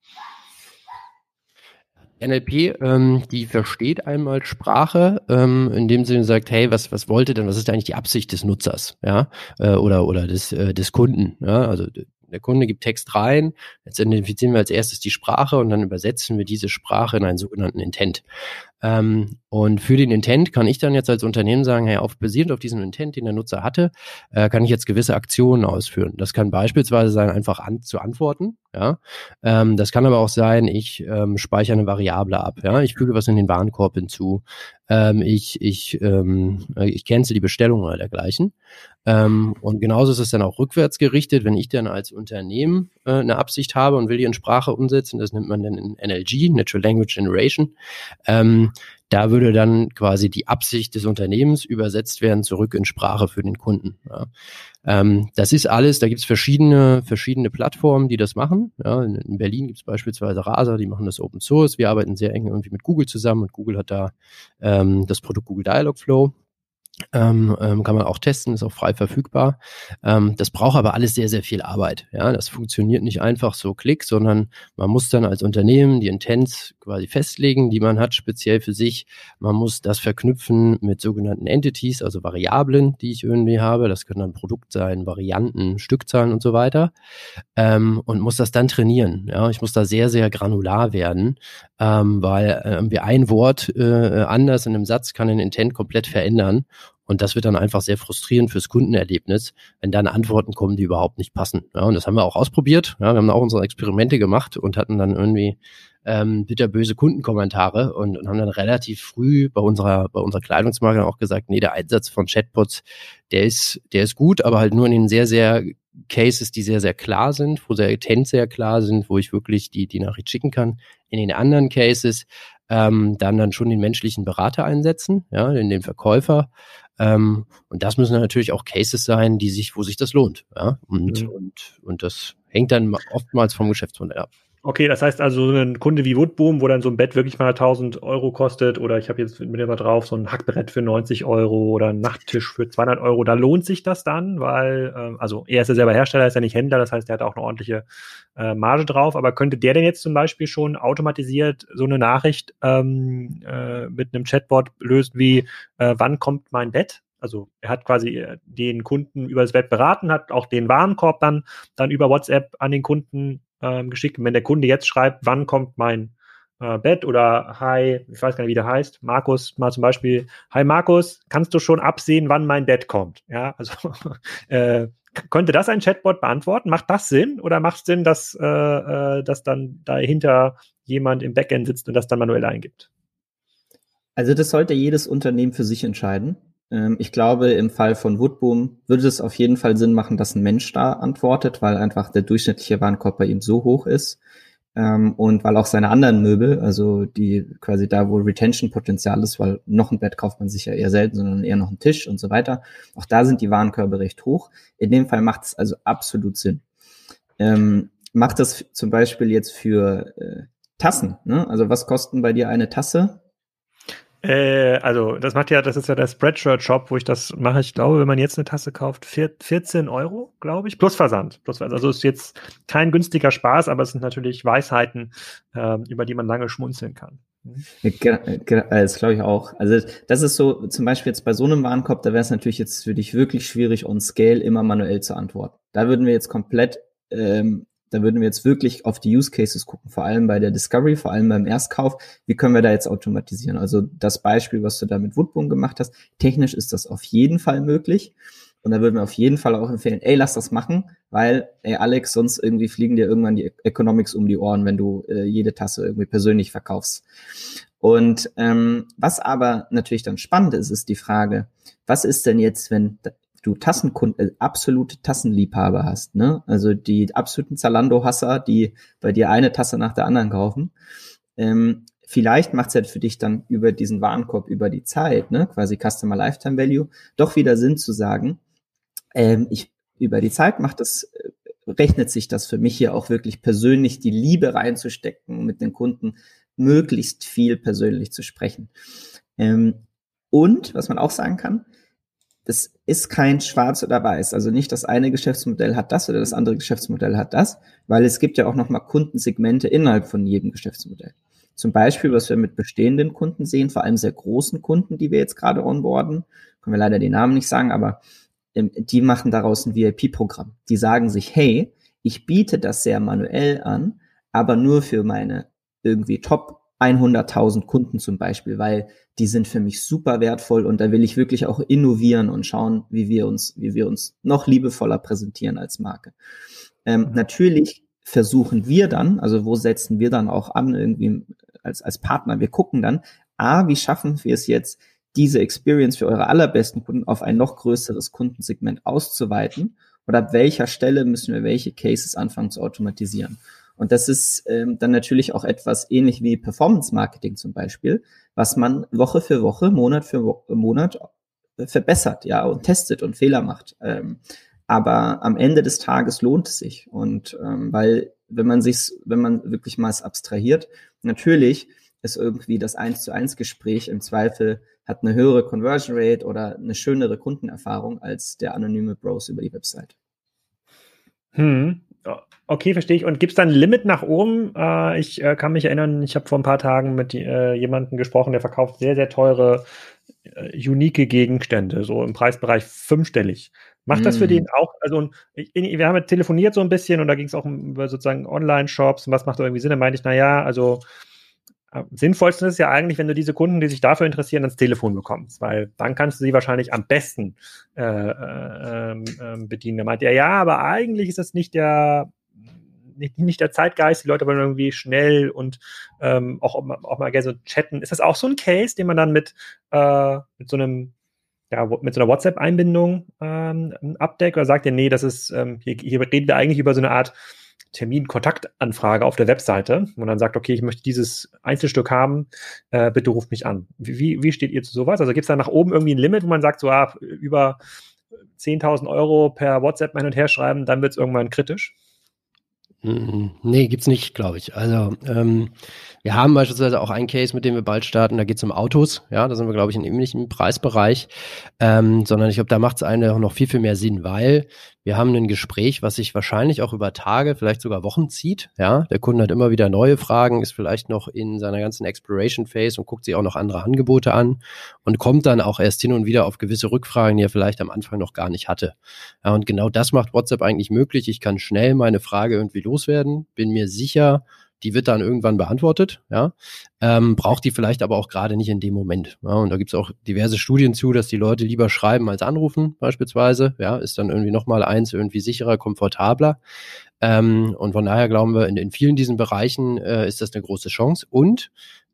NLP, die versteht einmal Sprache, in dem Sinne sagt, hey, was ist eigentlich die Absicht des Nutzers, ja, oder des Kunden, ja, also der Kunde gibt Text rein, jetzt identifizieren wir als erstes die Sprache und dann übersetzen wir diese Sprache in einen sogenannten Intent. Und für den Intent kann ich dann jetzt als Unternehmen sagen, hey, basierend auf diesem Intent, den der Nutzer hatte, kann ich jetzt gewisse Aktionen ausführen. Das kann beispielsweise sein, einfach zu antworten, ja. Das kann aber auch sein, ich speichere eine Variable ab, ja. Ich füge was in den Warenkorb hinzu. Ich cancel die Bestellung oder dergleichen. Und genauso ist es dann auch rückwärts gerichtet, wenn ich dann als Unternehmen eine Absicht habe und will die in Sprache umsetzen, das nennt man dann in NLG, Natural Language Generation, da würde dann quasi die Absicht des Unternehmens übersetzt werden zurück in Sprache für den Kunden. Ja. Das ist alles, da gibt es verschiedene Plattformen, die das machen. Ja, in Berlin gibt es beispielsweise Rasa, die machen das Open Source. Wir arbeiten sehr eng irgendwie mit Google zusammen und Google hat da das Produkt Google Dialogflow. Kann man auch testen, ist auch frei verfügbar. Das braucht aber alles sehr, sehr viel Arbeit. Ja, das funktioniert nicht einfach so klick, sondern man muss dann als Unternehmen die Intents quasi festlegen, die man hat, speziell für sich. Man muss das verknüpfen mit sogenannten Entities, also Variablen, die ich irgendwie habe. Das können dann Produkt sein, Varianten, Stückzahlen und so weiter. Und muss das dann trainieren. Ja, ich muss da sehr, sehr granular werden, weil wir ein Wort anders in einem Satz kann den Intent komplett verändern. Und das wird dann einfach sehr frustrierend fürs Kundenerlebnis, wenn dann Antworten kommen, die überhaupt nicht passen. Ja, und das haben wir auch ausprobiert. Ja, wir haben auch unsere Experimente gemacht und hatten dann irgendwie bitterböse Kundenkommentare und haben dann relativ früh bei unserer Kleidungsmarke auch gesagt, nee, der Einsatz von Chatbots, der ist gut, aber halt nur in den sehr, sehr Cases, die sehr, sehr klar sind, wo der Intent sehr klar sind, wo ich wirklich die Nachricht schicken kann. In den anderen Cases dann schon den menschlichen Berater einsetzen, ja, den Verkäufer. Und das müssen dann natürlich auch Cases sein, wo sich das lohnt. Ja? Und das hängt dann oftmals vom Geschäftsmodell ab. Okay, das heißt also, so ein Kunde wie Woodboom, wo dann so ein Bett wirklich mal 1.000 € kostet, oder ich habe jetzt mit dem mal drauf, so ein Hackbrett für 90 € oder ein Nachttisch für 200 €, da lohnt sich das dann, weil, also er ist ja selber Hersteller, ist ja nicht Händler, das heißt, der hat auch eine ordentliche Marge drauf, aber könnte der denn jetzt zum Beispiel schon automatisiert so eine Nachricht mit einem Chatbot lösen wie, wann kommt mein Bett? Also er hat quasi den Kunden über das Bett beraten, hat auch den Warenkorb dann über WhatsApp an den Kunden geschickt. Und wenn der Kunde jetzt schreibt, wann kommt mein Bett oder hi, ich weiß gar nicht, wie der heißt, Markus mal zum Beispiel, hi Markus, kannst du schon absehen, wann mein Bett kommt? Ja, also könnte das ein Chatbot beantworten? Macht das Sinn? Oder macht es Sinn, dass dann dahinter jemand im Backend sitzt und das dann manuell eingibt? Also das sollte jedes Unternehmen für sich entscheiden. Ich glaube, im Fall von Woodboom würde es auf jeden Fall Sinn machen, dass ein Mensch da antwortet, weil einfach der durchschnittliche Warenkorb bei ihm so hoch ist. Und weil auch seine anderen Möbel, also die quasi da, wo Retention-Potenzial ist, weil noch ein Bett kauft man sich ja eher selten, sondern eher noch einen Tisch und so weiter. Auch da sind die Warenkörbe recht hoch. In dem Fall macht es also absolut Sinn. Macht das zum Beispiel jetzt für Tassen, ne? Also was kosten bei dir eine Tasse? Also das ist ja der Spreadshirt-Shop, wo ich das mache. Ich glaube, wenn man jetzt eine Tasse kauft, 14 Euro, glaube ich, plus Versand. Also ist jetzt kein günstiger Spaß, aber es sind natürlich Weisheiten, über die man lange schmunzeln kann. Das glaube ich auch. Also das ist so, zum Beispiel jetzt bei so einem Warenkorb, da wäre es natürlich jetzt für dich wirklich schwierig, on Scale immer manuell zu antworten. Da würden wir jetzt wirklich auf die Use Cases gucken, vor allem bei der Discovery, vor allem beim Erstkauf. Wie können wir da jetzt automatisieren? Also das Beispiel, was du da mit Woodboom gemacht hast, technisch ist das auf jeden Fall möglich. Und da würden wir auf jeden Fall auch empfehlen, lass das machen, weil, Alex, sonst irgendwie fliegen dir irgendwann die Economics um die Ohren, wenn du jede Tasse irgendwie persönlich verkaufst. Und was aber natürlich dann spannend ist, ist die Frage, was ist denn jetzt, wenn du absolute Tassenliebhaber hast, ne? Also die absoluten Zalando-Hasser, die bei dir eine Tasse nach der anderen kaufen. Vielleicht macht es halt für dich dann über diesen Warenkorb, über die Zeit, ne, quasi Customer Lifetime Value, doch wieder Sinn zu sagen, über die Zeit rechnet sich das für mich hier auch wirklich persönlich, die Liebe reinzustecken, mit den Kunden möglichst viel persönlich zu sprechen. Und, was man auch sagen kann, das ist kein Schwarz oder Weiß. Also nicht das eine Geschäftsmodell hat das oder das andere Geschäftsmodell hat das, weil es gibt ja auch nochmal Kundensegmente innerhalb von jedem Geschäftsmodell. Zum Beispiel, was wir mit bestehenden Kunden sehen, vor allem sehr großen Kunden, die wir jetzt gerade onboarden, können wir leider den Namen nicht sagen, aber die machen daraus ein VIP-Programm. Die sagen sich, hey, ich biete das sehr manuell an, aber nur für meine irgendwie Top 100.000 Kunden zum Beispiel, weil die sind für mich super wertvoll und da will ich wirklich auch innovieren und schauen, wie wir uns noch liebevoller präsentieren als Marke. Natürlich versuchen wir dann, also wo setzen wir dann auch an irgendwie als Partner, wir gucken dann, wie schaffen wir es jetzt, diese Experience für eure allerbesten Kunden auf ein noch größeres Kundensegment auszuweiten oder ab welcher Stelle müssen wir welche Cases anfangen zu automatisieren. Und das ist dann natürlich auch etwas ähnlich wie Performance-Marketing zum Beispiel, was man Woche für Woche, Monat für Monat verbessert, ja, und testet und Fehler macht. Aber am Ende des Tages lohnt es sich. Und weil, wenn man wirklich mal abstrahiert, natürlich ist irgendwie das 1:1 Gespräch im Zweifel hat eine höhere Conversion Rate oder eine schönere Kundenerfahrung als der anonyme Browse über die Website. Okay, verstehe ich. Und gibt es da ein Limit nach oben? Ich kann mich erinnern, ich habe vor ein paar Tagen mit jemandem gesprochen, der verkauft sehr, sehr teure, unique Gegenstände, so im Preisbereich 5-stellig. Macht das für den auch, also wir haben telefoniert so ein bisschen und da ging es auch über sozusagen Online-Shops und was macht da irgendwie Sinn? Da meinte ich, also sinnvollsten ist ja eigentlich, wenn du diese Kunden, die sich dafür interessieren, ans Telefon bekommst, weil dann kannst du sie wahrscheinlich am besten bedienen. Da meinte er, aber eigentlich ist das nicht der Zeitgeist, die Leute wollen irgendwie schnell und auch mal gerne so chatten. Ist das auch so ein Case, den man dann mit so einer WhatsApp-Einbindung abdeckt oder sagt ihr, nee, das ist, hier reden wir eigentlich über so eine Art Termin-Kontaktanfrage auf der Webseite, wo man dann sagt, okay, ich möchte dieses Einzelstück haben, bitte ruft mich an. Wie steht ihr zu sowas? Also gibt es da nach oben irgendwie ein Limit, wo man sagt, so über 10.000 Euro per WhatsApp hin und her schreiben, dann wird es irgendwann kritisch? Nee, gibt's nicht, glaube ich. Also wir haben beispielsweise auch einen Case, mit dem wir bald starten, da geht's um Autos, ja, da sind wir, glaube ich, in einem ähnlichen Preisbereich, sondern ich glaube, da macht es eine noch viel, viel mehr Sinn, weil wir haben ein Gespräch, was sich wahrscheinlich auch über Tage, vielleicht sogar Wochen zieht, ja, der Kunde hat immer wieder neue Fragen, ist vielleicht noch in seiner ganzen Exploration Phase und guckt sich auch noch andere Angebote an und kommt dann auch erst hin und wieder auf gewisse Rückfragen, die er vielleicht am Anfang noch gar nicht hatte. Ja, und genau das macht WhatsApp eigentlich möglich. Ich kann schnell meine Frage irgendwie loswerden, bin mir sicher, die wird dann irgendwann beantwortet, ja, braucht die vielleicht aber auch gerade nicht in dem Moment. Ja, und da gibt es auch diverse Studien zu, dass die Leute lieber schreiben als anrufen beispielsweise, ja, ist dann irgendwie nochmal eins irgendwie sicherer, komfortabler. Und von daher glauben wir, in vielen diesen Bereichen ist das eine große Chance. Und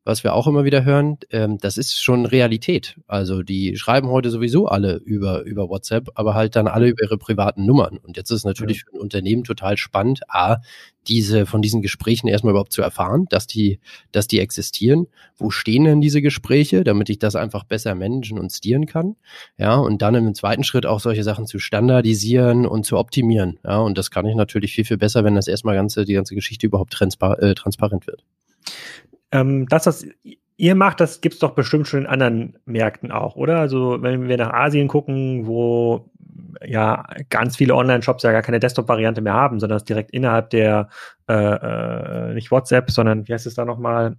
was wir auch immer wieder hören, das ist schon Realität. Also die schreiben heute sowieso alle über WhatsApp, aber halt dann alle über ihre privaten Nummern. Und jetzt ist es natürlich für ein Unternehmen total spannend, von diesen Gesprächen erstmal überhaupt zu erfahren, dass die existieren. Wo stehen denn diese Gespräche, damit ich das einfach besser managen und steeren kann? Ja, und dann im zweiten Schritt auch solche Sachen zu standardisieren und zu optimieren. Ja, und das kann ich natürlich viel, viel besser, wenn das erstmal die ganze Geschichte überhaupt transparent wird. Das, was ihr macht, das gibt's doch bestimmt schon in anderen Märkten auch, oder? Also wenn wir nach Asien gucken, wo ja ganz viele Online-Shops ja gar keine Desktop-Variante mehr haben, sondern es direkt innerhalb der nicht WhatsApp, sondern wie heißt es da nochmal?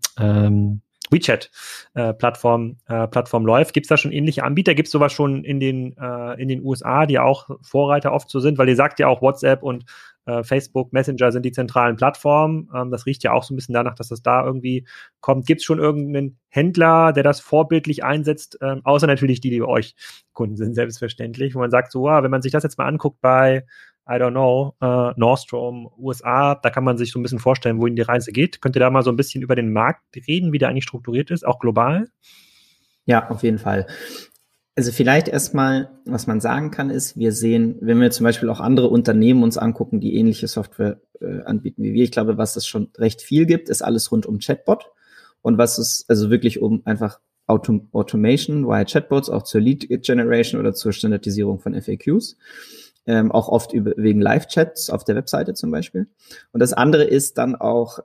WeChat-Plattform läuft. Gibt es da schon ähnliche Anbieter? Gibt es sowas schon in den USA, die auch Vorreiter oft so sind? Weil ihr sagt ja auch, WhatsApp und Facebook, Messenger sind die zentralen Plattformen. Das riecht ja auch so ein bisschen danach, dass das da irgendwie kommt. Gibt es schon irgendeinen Händler, der das vorbildlich einsetzt? Außer natürlich die bei euch Kunden sind, selbstverständlich. Wo man sagt, so, wenn man sich das jetzt mal anguckt bei I don't know, Nordstrom, USA, da kann man sich so ein bisschen vorstellen, wohin die Reise geht. Könnt ihr da mal so ein bisschen über den Markt reden, wie der eigentlich strukturiert ist, auch global? Ja, auf jeden Fall. Also vielleicht erstmal, was man sagen kann, ist, wir sehen, wenn wir zum Beispiel auch andere Unternehmen uns angucken, die ähnliche Software anbieten wie wir, ich glaube, was es schon recht viel gibt, ist alles rund um Chatbot. Und was es also wirklich um einfach Automation via Chatbots, auch zur Lead Generation oder zur Standardisierung von FAQs. Auch oft wegen Live-Chats auf der Webseite zum Beispiel. Und das andere ist dann auch,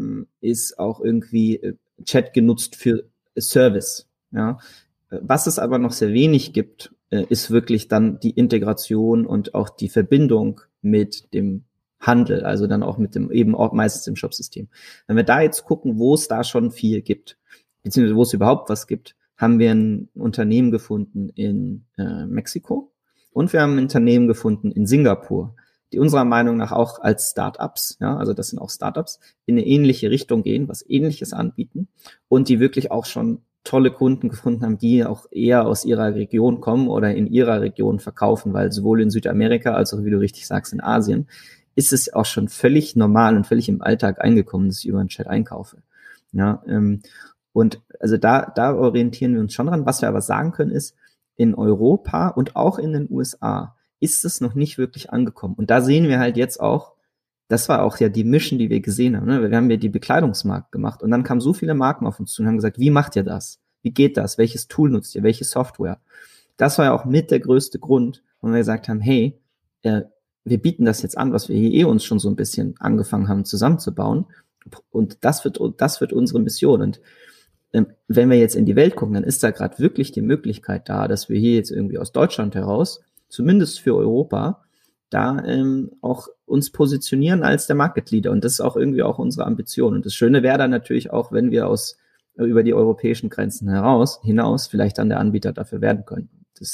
irgendwie Chat genutzt für Service. Ja. Was es aber noch sehr wenig gibt, ist wirklich dann die Integration und auch die Verbindung mit dem Handel, also dann auch mit dem, eben auch meistens im Shopsystem. Wenn wir da jetzt gucken, wo es da schon viel gibt, beziehungsweise wo es überhaupt was gibt, haben wir ein Unternehmen gefunden in Mexiko. Und wir haben ein Unternehmen gefunden in Singapur, die unserer Meinung nach auch als Startups, ja, also das sind auch Startups, in eine ähnliche Richtung gehen, was Ähnliches anbieten und die wirklich auch schon tolle Kunden gefunden haben, die auch eher aus ihrer Region kommen oder in ihrer Region verkaufen, weil sowohl in Südamerika als auch, wie du richtig sagst, in Asien ist es auch schon völlig normal und völlig im Alltag eingekommen, dass ich über einen Chat einkaufe. Ja, und also da orientieren wir uns schon dran. Was wir aber sagen können ist, in Europa und auch in den USA ist es noch nicht wirklich angekommen. Und da sehen wir halt jetzt auch, das war auch ja die Mission, die wir gesehen haben. Ne? Wir haben ja die Bekleidungsmarkt gemacht und dann kamen so viele Marken auf uns zu und haben gesagt, wie macht ihr das? Wie geht das? Welches Tool nutzt ihr? Welche Software? Das war ja auch mit der größte Grund, wo wir gesagt haben, hey, wir bieten das jetzt an, was wir hier uns schon so ein bisschen angefangen haben zusammenzubauen. Und das wird unsere Mission. Und wenn wir jetzt in die Welt gucken, dann ist da gerade wirklich die Möglichkeit da, dass wir hier jetzt irgendwie aus Deutschland heraus, zumindest für Europa, da auch uns positionieren als der Market Leader. Und das ist auch irgendwie auch unsere Ambition. Und das Schöne wäre dann natürlich auch, wenn wir über die europäischen Grenzen hinaus vielleicht dann der Anbieter dafür werden können.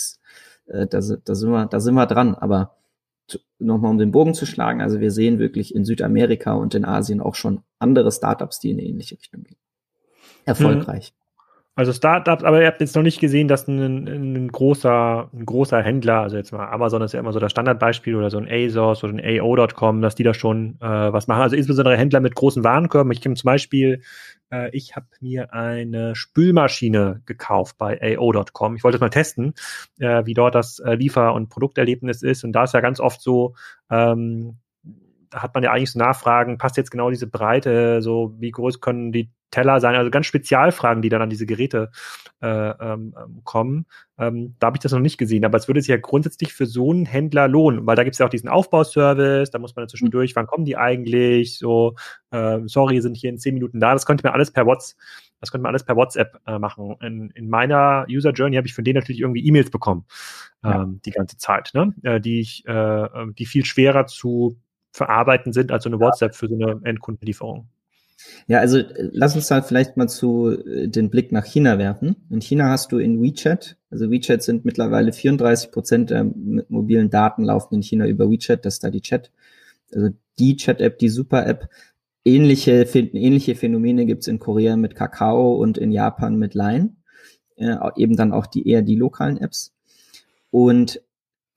Da sind wir dran. Aber nochmal um den Bogen zu schlagen, also wir sehen wirklich in Südamerika und in Asien auch schon andere Startups, die in eine ähnliche Richtung gehen. Erfolgreich. Also Startups, aber ihr habt jetzt noch nicht gesehen, dass ein großer Händler, also jetzt mal Amazon ist ja immer so das Standardbeispiel oder so ein ASOS oder ein AO.com, dass die da schon was machen. Also insbesondere Händler mit großen Warenkörben. Ich kenne zum Beispiel, ich habe mir eine Spülmaschine gekauft bei AO.com. Ich wollte es mal testen, wie dort das Liefer- und Produkterlebnis ist. Und da ist ja ganz oft so, da hat man ja eigentlich so Nachfragen, passt jetzt genau diese Breite, so wie groß können die Teller sein, also ganz Spezialfragen, die dann an diese Geräte kommen. Da habe ich das noch nicht gesehen, aber es würde sich ja grundsätzlich für so einen Händler lohnen, weil da gibt es ja auch diesen Aufbauservice, da muss man zwischendurch, wann kommen die eigentlich, so, sorry, sind hier in 10 Minuten da, das könnte man alles per WhatsApp machen. In meiner User Journey habe ich von denen natürlich irgendwie E-Mails bekommen, die ganze Zeit, ne? Die viel schwerer zu verarbeiten sind als so eine WhatsApp für so eine Endkundenlieferung. Ja, also lass uns halt vielleicht mal den Blick nach China werfen. In China hast du in WeChat, also WeChat sind mittlerweile 34% der mobilen Daten laufen in China über WeChat, das ist da die Chat-App, die Super-App. Ähnliche Phänomene gibt's in Korea mit Kakao und in Japan mit Line, eben dann auch die lokalen Apps. Und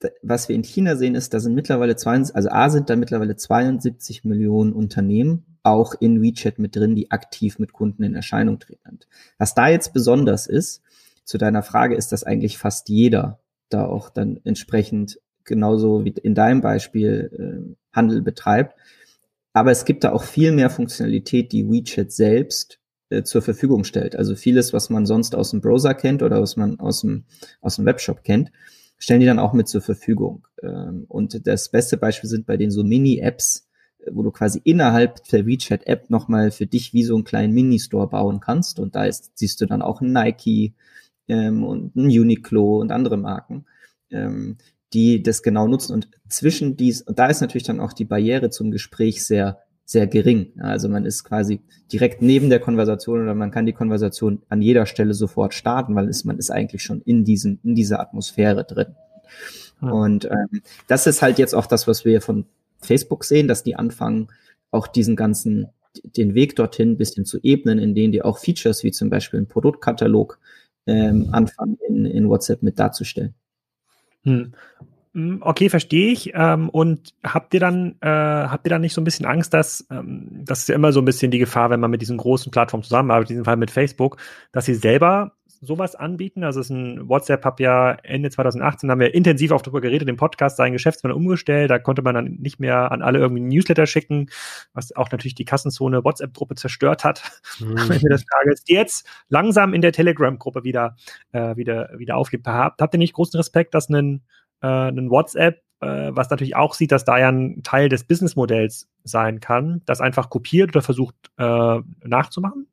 was wir in China sehen, ist, da sind mittlerweile sind da mittlerweile 72 Millionen Unternehmen auch in WeChat mit drin, die aktiv mit Kunden in Erscheinung treten. Was da jetzt besonders ist, zu deiner Frage, ist, dass eigentlich fast jeder da auch dann entsprechend genauso wie in deinem Beispiel Handel betreibt. Aber es gibt da auch viel mehr Funktionalität, die WeChat selbst zur Verfügung stellt. Also vieles, was man sonst aus dem Browser kennt oder was man aus dem Webshop kennt, stellen die dann auch mit zur Verfügung. Und das beste Beispiel sind bei den so Mini-Apps, wo du quasi innerhalb der WeChat-App nochmal für dich wie so einen kleinen Mini-Store bauen kannst. Und da siehst du dann auch ein Nike und ein Uniqlo und andere Marken, die das genau nutzen. Und und da ist natürlich dann auch die Barriere zum Gespräch sehr, sehr gering. Also man ist quasi direkt neben der Konversation oder man kann die Konversation an jeder Stelle sofort starten, weil man ist eigentlich schon in dieser Atmosphäre drin. Und das ist halt jetzt auch das, was wir von Facebook sehen, dass die anfangen, auch den Weg dorthin ein bisschen zu ebnen, in denen die auch Features wie zum Beispiel einen Produktkatalog anfangen in WhatsApp mit darzustellen. Okay, verstehe ich. Und habt ihr dann nicht so ein bisschen Angst, dass das ist ja immer so ein bisschen die Gefahr, wenn man mit diesen großen Plattformen zusammenarbeitet, in diesem Fall mit Facebook, dass sie selber sowas anbieten? Also WhatsApp hat ja Ende 2018, haben wir intensiv auch darüber geredet, im Podcast seinen Geschäftsmodell umgestellt. Da konnte man dann nicht mehr an alle irgendwie Newsletter schicken, was auch natürlich die Kassenzone WhatsApp-Gruppe zerstört hat. Wenn mir das Frage ist, die jetzt langsam in der Telegram-Gruppe wieder aufgibt. Habt ihr nicht großen Respekt, dass ein WhatsApp, was natürlich auch sieht, dass da ja ein Teil des Businessmodells sein kann, das einfach kopiert oder versucht nachzumachen?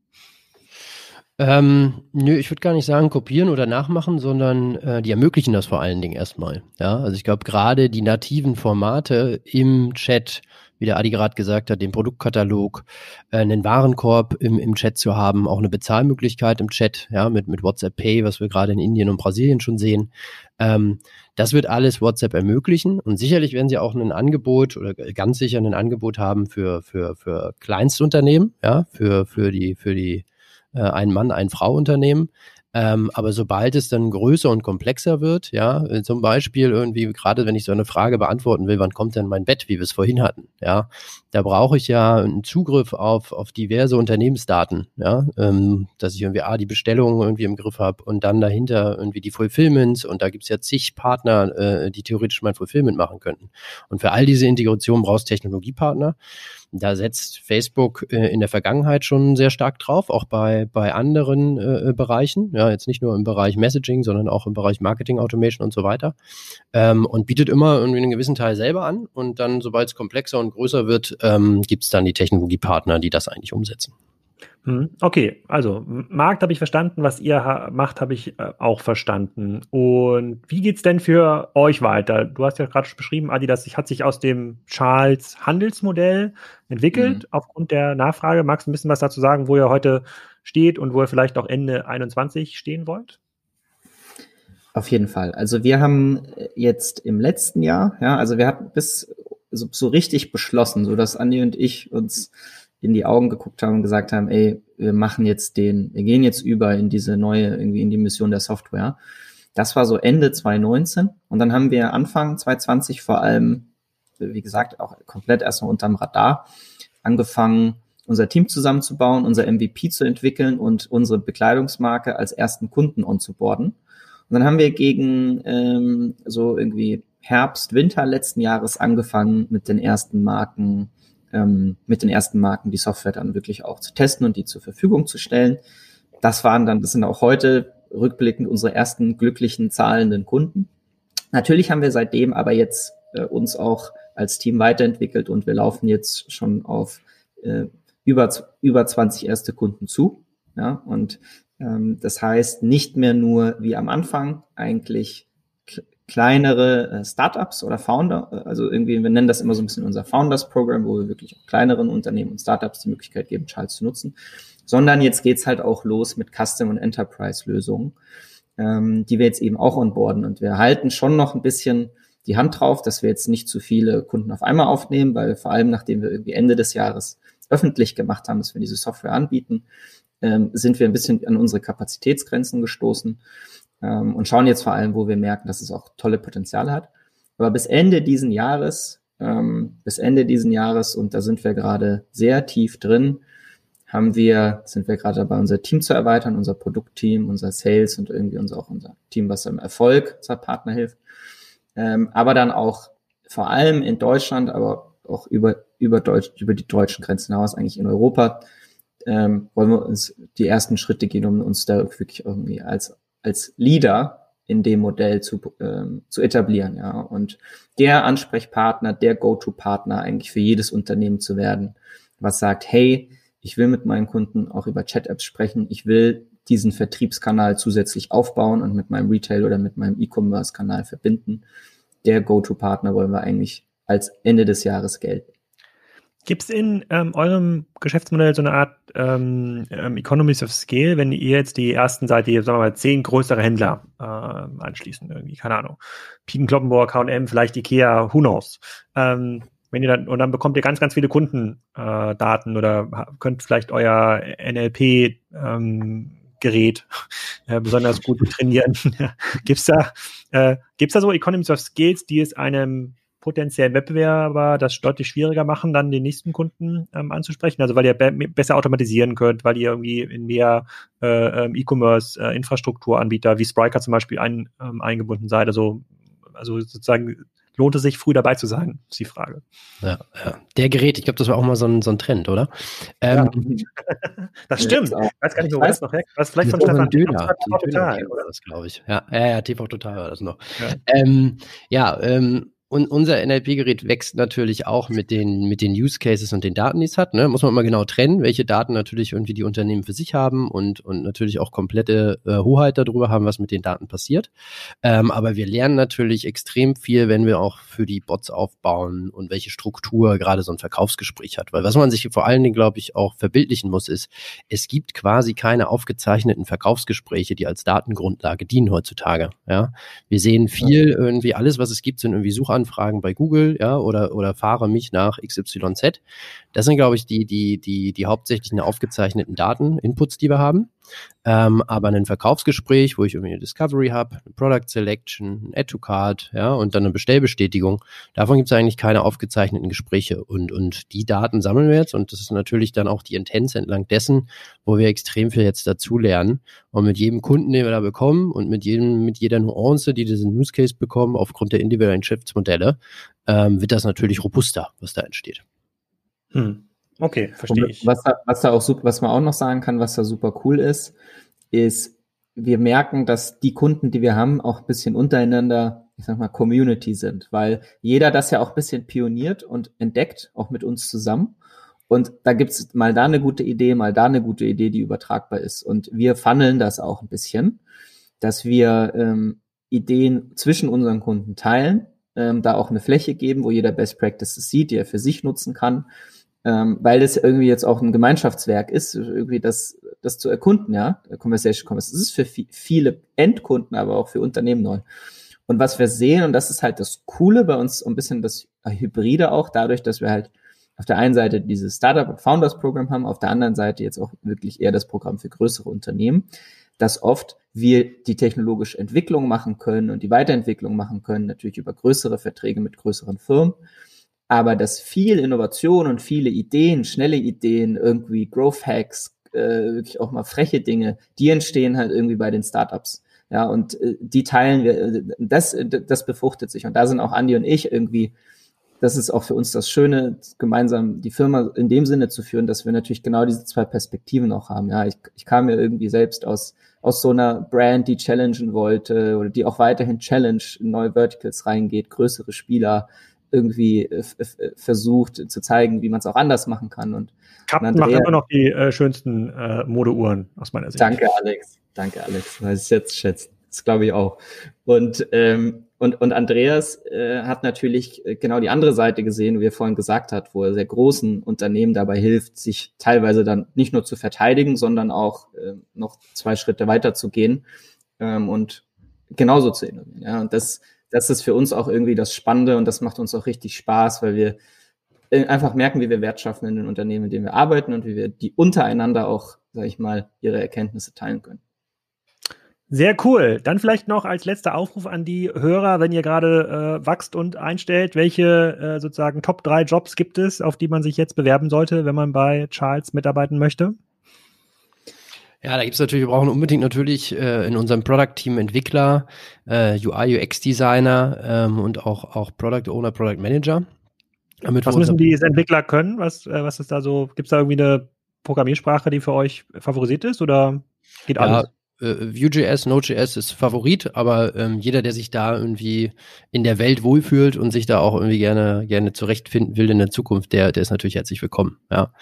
Nö, ich würde gar nicht sagen kopieren oder nachmachen, sondern die ermöglichen das vor allen Dingen erstmal. Ja, also ich glaube gerade die nativen Formate im Chat, wie der Adi gerade gesagt hat, den Produktkatalog, einen Warenkorb im Chat zu haben, auch eine Bezahlmöglichkeit im Chat, ja, mit WhatsApp Pay, was wir gerade in Indien und Brasilien schon sehen. Das wird alles WhatsApp ermöglichen und sicherlich werden sie auch ein Angebot oder ganz sicher ein Angebot haben für Kleinstunternehmen, ja, für die Ein-Mann-, Ein-Frau-Unternehmen. Aber sobald es dann größer und komplexer wird, ja, zum Beispiel irgendwie, gerade wenn ich so eine Frage beantworten will, wann kommt denn mein Bett, wie wir es vorhin hatten, ja, da brauche ich ja einen Zugriff auf diverse Unternehmensdaten, ja, dass ich irgendwie die Bestellungen irgendwie im Griff habe und dann dahinter irgendwie die Fulfillments und da gibt es ja zig Partner, die theoretisch mein Fulfillment machen könnten. Und für all diese Integration brauchst du Technologiepartner. Da setzt Facebook in der Vergangenheit schon sehr stark drauf, auch bei anderen Bereichen. Ja, jetzt nicht nur im Bereich Messaging, sondern auch im Bereich Marketing Automation und so weiter. Und bietet immer irgendwie einen gewissen Teil selber an. Und dann, sobald es komplexer und größer wird, gibt es dann die Technologiepartner, die das eigentlich umsetzen. Okay, also Markt habe ich verstanden, was ihr macht, habe ich auch verstanden. Und wie geht's denn für euch weiter? Du hast ja gerade beschrieben, Adi, hat sich aus dem Charles Handelsmodell entwickelt aufgrund der Nachfrage. Magst du ein bisschen was dazu sagen, wo ihr heute steht und wo ihr vielleicht auch Ende 21 stehen wollt? Auf jeden Fall. Also wir haben jetzt im letzten Jahr, ja, also wir hatten bis so richtig beschlossen, so dass Andi und ich uns in die Augen geguckt haben und gesagt haben, ey, wir gehen jetzt über in diese neue, irgendwie in die Mission der Software. Das war so Ende 2019 und dann haben wir Anfang 2020 vor allem, wie gesagt, auch komplett erstmal unterm Radar angefangen, unser Team zusammenzubauen, unser MVP zu entwickeln und unsere Bekleidungsmarke als ersten Kunden onzuboarden. Und dann haben wir gegen so irgendwie Herbst, Winter letzten Jahres angefangen mit den ersten Marken die Software dann wirklich auch zu testen und die zur Verfügung zu stellen. Das sind auch heute rückblickend unsere ersten glücklichen, zahlenden Kunden. Natürlich haben wir seitdem aber jetzt uns auch als Team weiterentwickelt und wir laufen jetzt schon auf über 20 erste Kunden zu. Ja, und das heißt nicht mehr nur wie am Anfang eigentlich kleinere Startups oder Founder, also irgendwie, wir nennen das immer so ein bisschen unser Founders-Programm, wo wir wirklich auch kleineren Unternehmen und Startups die Möglichkeit geben, Charles zu nutzen, sondern jetzt geht's halt auch los mit Custom- und Enterprise-Lösungen, die wir jetzt eben auch onboarden und wir halten schon noch ein bisschen die Hand drauf, dass wir jetzt nicht zu viele Kunden auf einmal aufnehmen, weil vor allem, nachdem wir irgendwie Ende des Jahres öffentlich gemacht haben, dass wir diese Software anbieten, sind wir ein bisschen an unsere Kapazitätsgrenzen gestoßen, und schauen jetzt vor allem, wo wir merken, dass es auch tolle Potenziale hat. Aber bis Ende diesen Jahres, und da sind wir gerade sehr tief drin, sind wir gerade dabei, unser Team zu erweitern, unser Produktteam, unser Sales und irgendwie unser Team, was im Erfolg unserer Partner hilft. Aber dann auch vor allem in Deutschland, aber auch über die deutschen Grenzen hinaus, eigentlich in Europa, wollen wir uns die ersten Schritte gehen, um uns da wirklich irgendwie als Leader in dem Modell zu etablieren, ja. Und der Ansprechpartner, der Go-To-Partner eigentlich für jedes Unternehmen zu werden, was sagt, hey, ich will mit meinen Kunden auch über Chat-Apps sprechen. Ich will diesen Vertriebskanal zusätzlich aufbauen und mit meinem Retail oder mit meinem E-Commerce-Kanal verbinden. Der Go-To-Partner wollen wir eigentlich als Ende des Jahres gelten. Gibt es in eurem Geschäftsmodell so eine Art Economies of Scale, wenn ihr jetzt die ersten seid, die, sagen wir mal, 10 größere Händler anschließen, irgendwie, keine Ahnung, Piken, Kloppenburg, H&M, vielleicht Ikea, who knows. Wenn ihr dann bekommt ihr ganz, ganz viele Kundendaten oder könnt vielleicht euer NLP Gerät besonders gut trainieren. Gibt's da so Economies of Scales, die es einem potenziellen Wettbewerber das deutlich schwieriger machen, dann den nächsten Kunden anzusprechen? Also weil ihr besser automatisieren könnt, weil ihr irgendwie in mehr E-Commerce-Infrastrukturanbieter wie Spryker zum Beispiel eingebunden seid. Also sozusagen lohnt es sich, früh dabei zu sein, ist die Frage. Ja. Der Gerät, ich glaube, das war auch mal so ein Trend, oder? Ja. Das stimmt. Ich weiß gar nicht mehr, wo das noch herkommt. Was vielleicht von Stefan Döner. Total, oder? Das glaube ich. Ja, TV Total war das noch. Ja. Und unser NLP-Gerät wächst natürlich auch mit den Use Cases und den Daten, die es hat. Ne? Muss man immer genau trennen, welche Daten natürlich irgendwie die Unternehmen für sich haben und natürlich auch komplette Hoheit darüber haben, was mit den Daten passiert. Aber wir lernen natürlich extrem viel, wenn wir auch für die Bots aufbauen und welche Struktur gerade so ein Verkaufsgespräch hat. Weil was man sich vor allen Dingen, glaube ich, auch verbildlichen muss, ist, es gibt quasi keine aufgezeichneten Verkaufsgespräche, die als Datengrundlage dienen heutzutage. Ja? Wir sehen viel irgendwie, alles, was es gibt, sind irgendwie Suchanfragen bei Google, ja, oder fahre mich nach XYZ. Das sind, glaube ich, die hauptsächlichen aufgezeichneten Daten, Inputs, die wir haben. Aber ein Verkaufsgespräch, wo ich irgendwie eine Discovery habe, eine Product Selection, ein Add to Cart, ja, und dann eine Bestellbestätigung, davon gibt es eigentlich keine aufgezeichneten Gespräche. Und die Daten sammeln wir jetzt und das ist natürlich dann auch die Intents entlang dessen, wo wir extrem viel jetzt dazulernen. Und mit jedem Kunden, den wir da bekommen und mit jeder Nuance, die diesen Use Case bekommen, aufgrund der individuellen Geschäftsmodelle, wird das natürlich robuster, was da entsteht. Okay, verstehe ich. Was man auch noch sagen kann, was da super cool ist, wir merken, dass die Kunden, die wir haben, auch ein bisschen untereinander, ich sag mal, Community sind, weil jeder das ja auch ein bisschen pioniert und entdeckt, auch mit uns zusammen. Und da gibt's mal da eine gute Idee, mal da eine gute Idee, die übertragbar ist. Und wir funneln das auch ein bisschen, dass wir Ideen zwischen unseren Kunden teilen, da auch eine Fläche geben, wo jeder Best Practices sieht, die er für sich nutzen kann. Weil das irgendwie jetzt auch ein Gemeinschaftswerk ist, irgendwie das zu erkunden, ja, Conversation Commerce. Das ist für viele Endkunden, aber auch für Unternehmen neu. Und was wir sehen, und das ist halt das Coole bei uns, ein bisschen das Hybride auch, dadurch, dass wir halt auf der einen Seite dieses Startup- und Founders-Programm haben, auf der anderen Seite jetzt auch wirklich eher das Programm für größere Unternehmen, dass oft wir die technologische Entwicklung machen können und die Weiterentwicklung machen können, natürlich über größere Verträge mit größeren Firmen. Aber dass viel Innovation und viele Ideen, schnelle Ideen, irgendwie Growth Hacks, wirklich auch mal freche Dinge, die entstehen halt irgendwie bei den Startups. Ja, und die teilen wir, das befruchtet sich. Und da sind auch Andi und ich irgendwie, das ist auch für uns das Schöne, gemeinsam die Firma in dem Sinne zu führen, dass wir natürlich genau diese zwei Perspektiven auch haben. Ja, ich kam ja irgendwie selbst aus so einer Brand, die challengen wollte oder die auch weiterhin challenge, in neue Verticals reingeht, größere Spieler, irgendwie versucht zu zeigen, wie man es auch anders machen kann. Und Captain macht immer noch die schönsten Modeuhren aus meiner Sicht. Danke, Alex, weil ich es jetzt schätze. Das glaube ich auch. Und Andreas hat natürlich genau die andere Seite gesehen, wie er vorhin gesagt hat, wo er sehr großen Unternehmen dabei hilft, sich teilweise dann nicht nur zu verteidigen, sondern auch noch 2 Schritte weiter zu gehen und genauso zu innovieren. Ja, und das ist für uns auch irgendwie das Spannende und das macht uns auch richtig Spaß, weil wir einfach merken, wie wir Wert schaffen in den Unternehmen, in denen wir arbeiten und wie wir die untereinander auch, sage ich mal, ihre Erkenntnisse teilen können. Sehr cool. Dann vielleicht noch als letzter Aufruf an die Hörer, wenn ihr gerade wachst und einstellt, welche sozusagen Top 3 Jobs gibt es, auf die man sich jetzt bewerben sollte, wenn man bei Charles mitarbeiten möchte? Ja, da gibt's natürlich, wir brauchen unbedingt natürlich in unserem Product-Team Entwickler, UI, UX-Designer und auch Product Owner, Product Manager. Was müssen diese Entwickler können? Was ist da so? Gibt's da irgendwie eine Programmiersprache, die für euch favorisiert ist oder geht alles? Vue.js, Node.js ist Favorit, aber jeder, der sich da irgendwie in der Welt wohlfühlt und sich da auch irgendwie gerne zurechtfinden will in der Zukunft, der ist natürlich herzlich willkommen. Ja.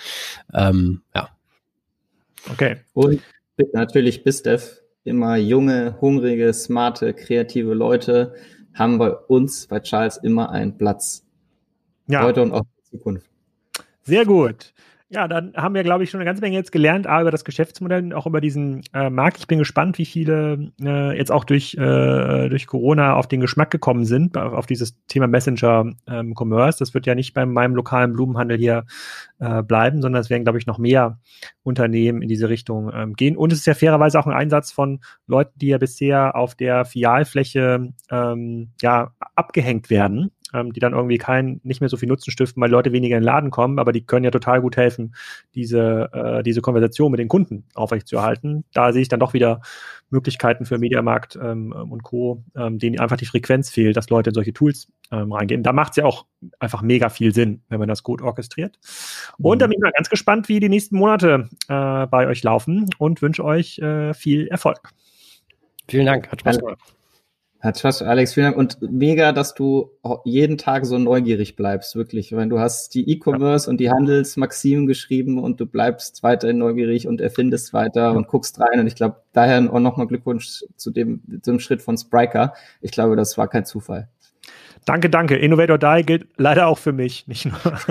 Okay. Und natürlich BizDev, immer junge, hungrige, smarte, kreative Leute haben bei uns, bei Charles, immer einen Platz. Ja. Heute und auch in Zukunft. Sehr gut. Ja, dann haben wir, glaube ich, schon eine ganze Menge jetzt gelernt, über das Geschäftsmodell und auch über diesen Markt. Ich bin gespannt, wie viele jetzt auch durch Corona auf den Geschmack gekommen sind, auf dieses Thema Messenger Commerce. Das wird ja nicht bei meinem lokalen Blumenhandel hier bleiben, sondern es werden, glaube ich, noch mehr Unternehmen in diese Richtung gehen. Und es ist ja fairerweise auch ein Einsatz von Leuten, die ja bisher auf der Filialfläche abgehängt werden, die dann irgendwie nicht mehr so viel Nutzen stiften, weil Leute weniger in den Laden kommen, aber die können ja total gut helfen, diese Konversation mit den Kunden aufrechtzuerhalten. Da sehe ich dann doch wieder Möglichkeiten für Mediamarkt und Co., denen einfach die Frequenz fehlt, dass Leute in solche Tools reingehen. Da macht es ja auch einfach mega viel Sinn, wenn man das gut orchestriert. Und da bin ich mal ganz gespannt, wie die nächsten Monate bei euch laufen und wünsche euch viel Erfolg. Vielen Dank, hat Spaß gemacht. Hat Spaß, Alex, vielen Dank. Und mega, dass du jeden Tag so neugierig bleibst, wirklich. Weil du hast die E-Commerce und die Handelsmaximen geschrieben und du bleibst weiterhin neugierig und erfindest weiter und guckst rein. Und ich glaube, daher auch nochmal Glückwunsch zu dem Schritt von Spryker. Ich glaube, das war kein Zufall. Danke. Innovate or Die gilt leider auch für mich, nicht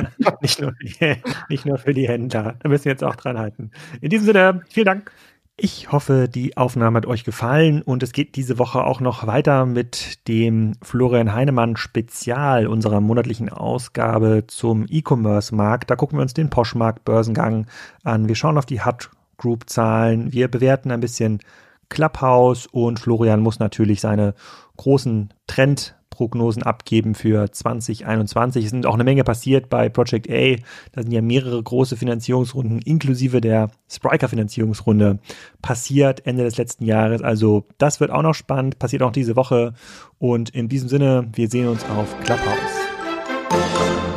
nur für die Händler. Da müssen wir jetzt auch dran halten. In diesem Sinne, vielen Dank. Ich hoffe, die Aufnahme hat euch gefallen und es geht diese Woche auch noch weiter mit dem Florian Heinemann Spezial unserer monatlichen Ausgabe zum E-Commerce-Markt. Da gucken wir uns den Poshmark-Börsengang an. Wir schauen auf die Hut Group-Zahlen. Wir bewerten ein bisschen Clubhouse und Florian muss natürlich seine großen Trendprognosen abgeben für 2021. Es sind auch eine Menge passiert bei Project A. Da sind ja mehrere große Finanzierungsrunden inklusive der Spryker-Finanzierungsrunde passiert Ende des letzten Jahres. Also das wird auch noch spannend, passiert auch diese Woche. Und in diesem Sinne, wir sehen uns auf Clubhouse.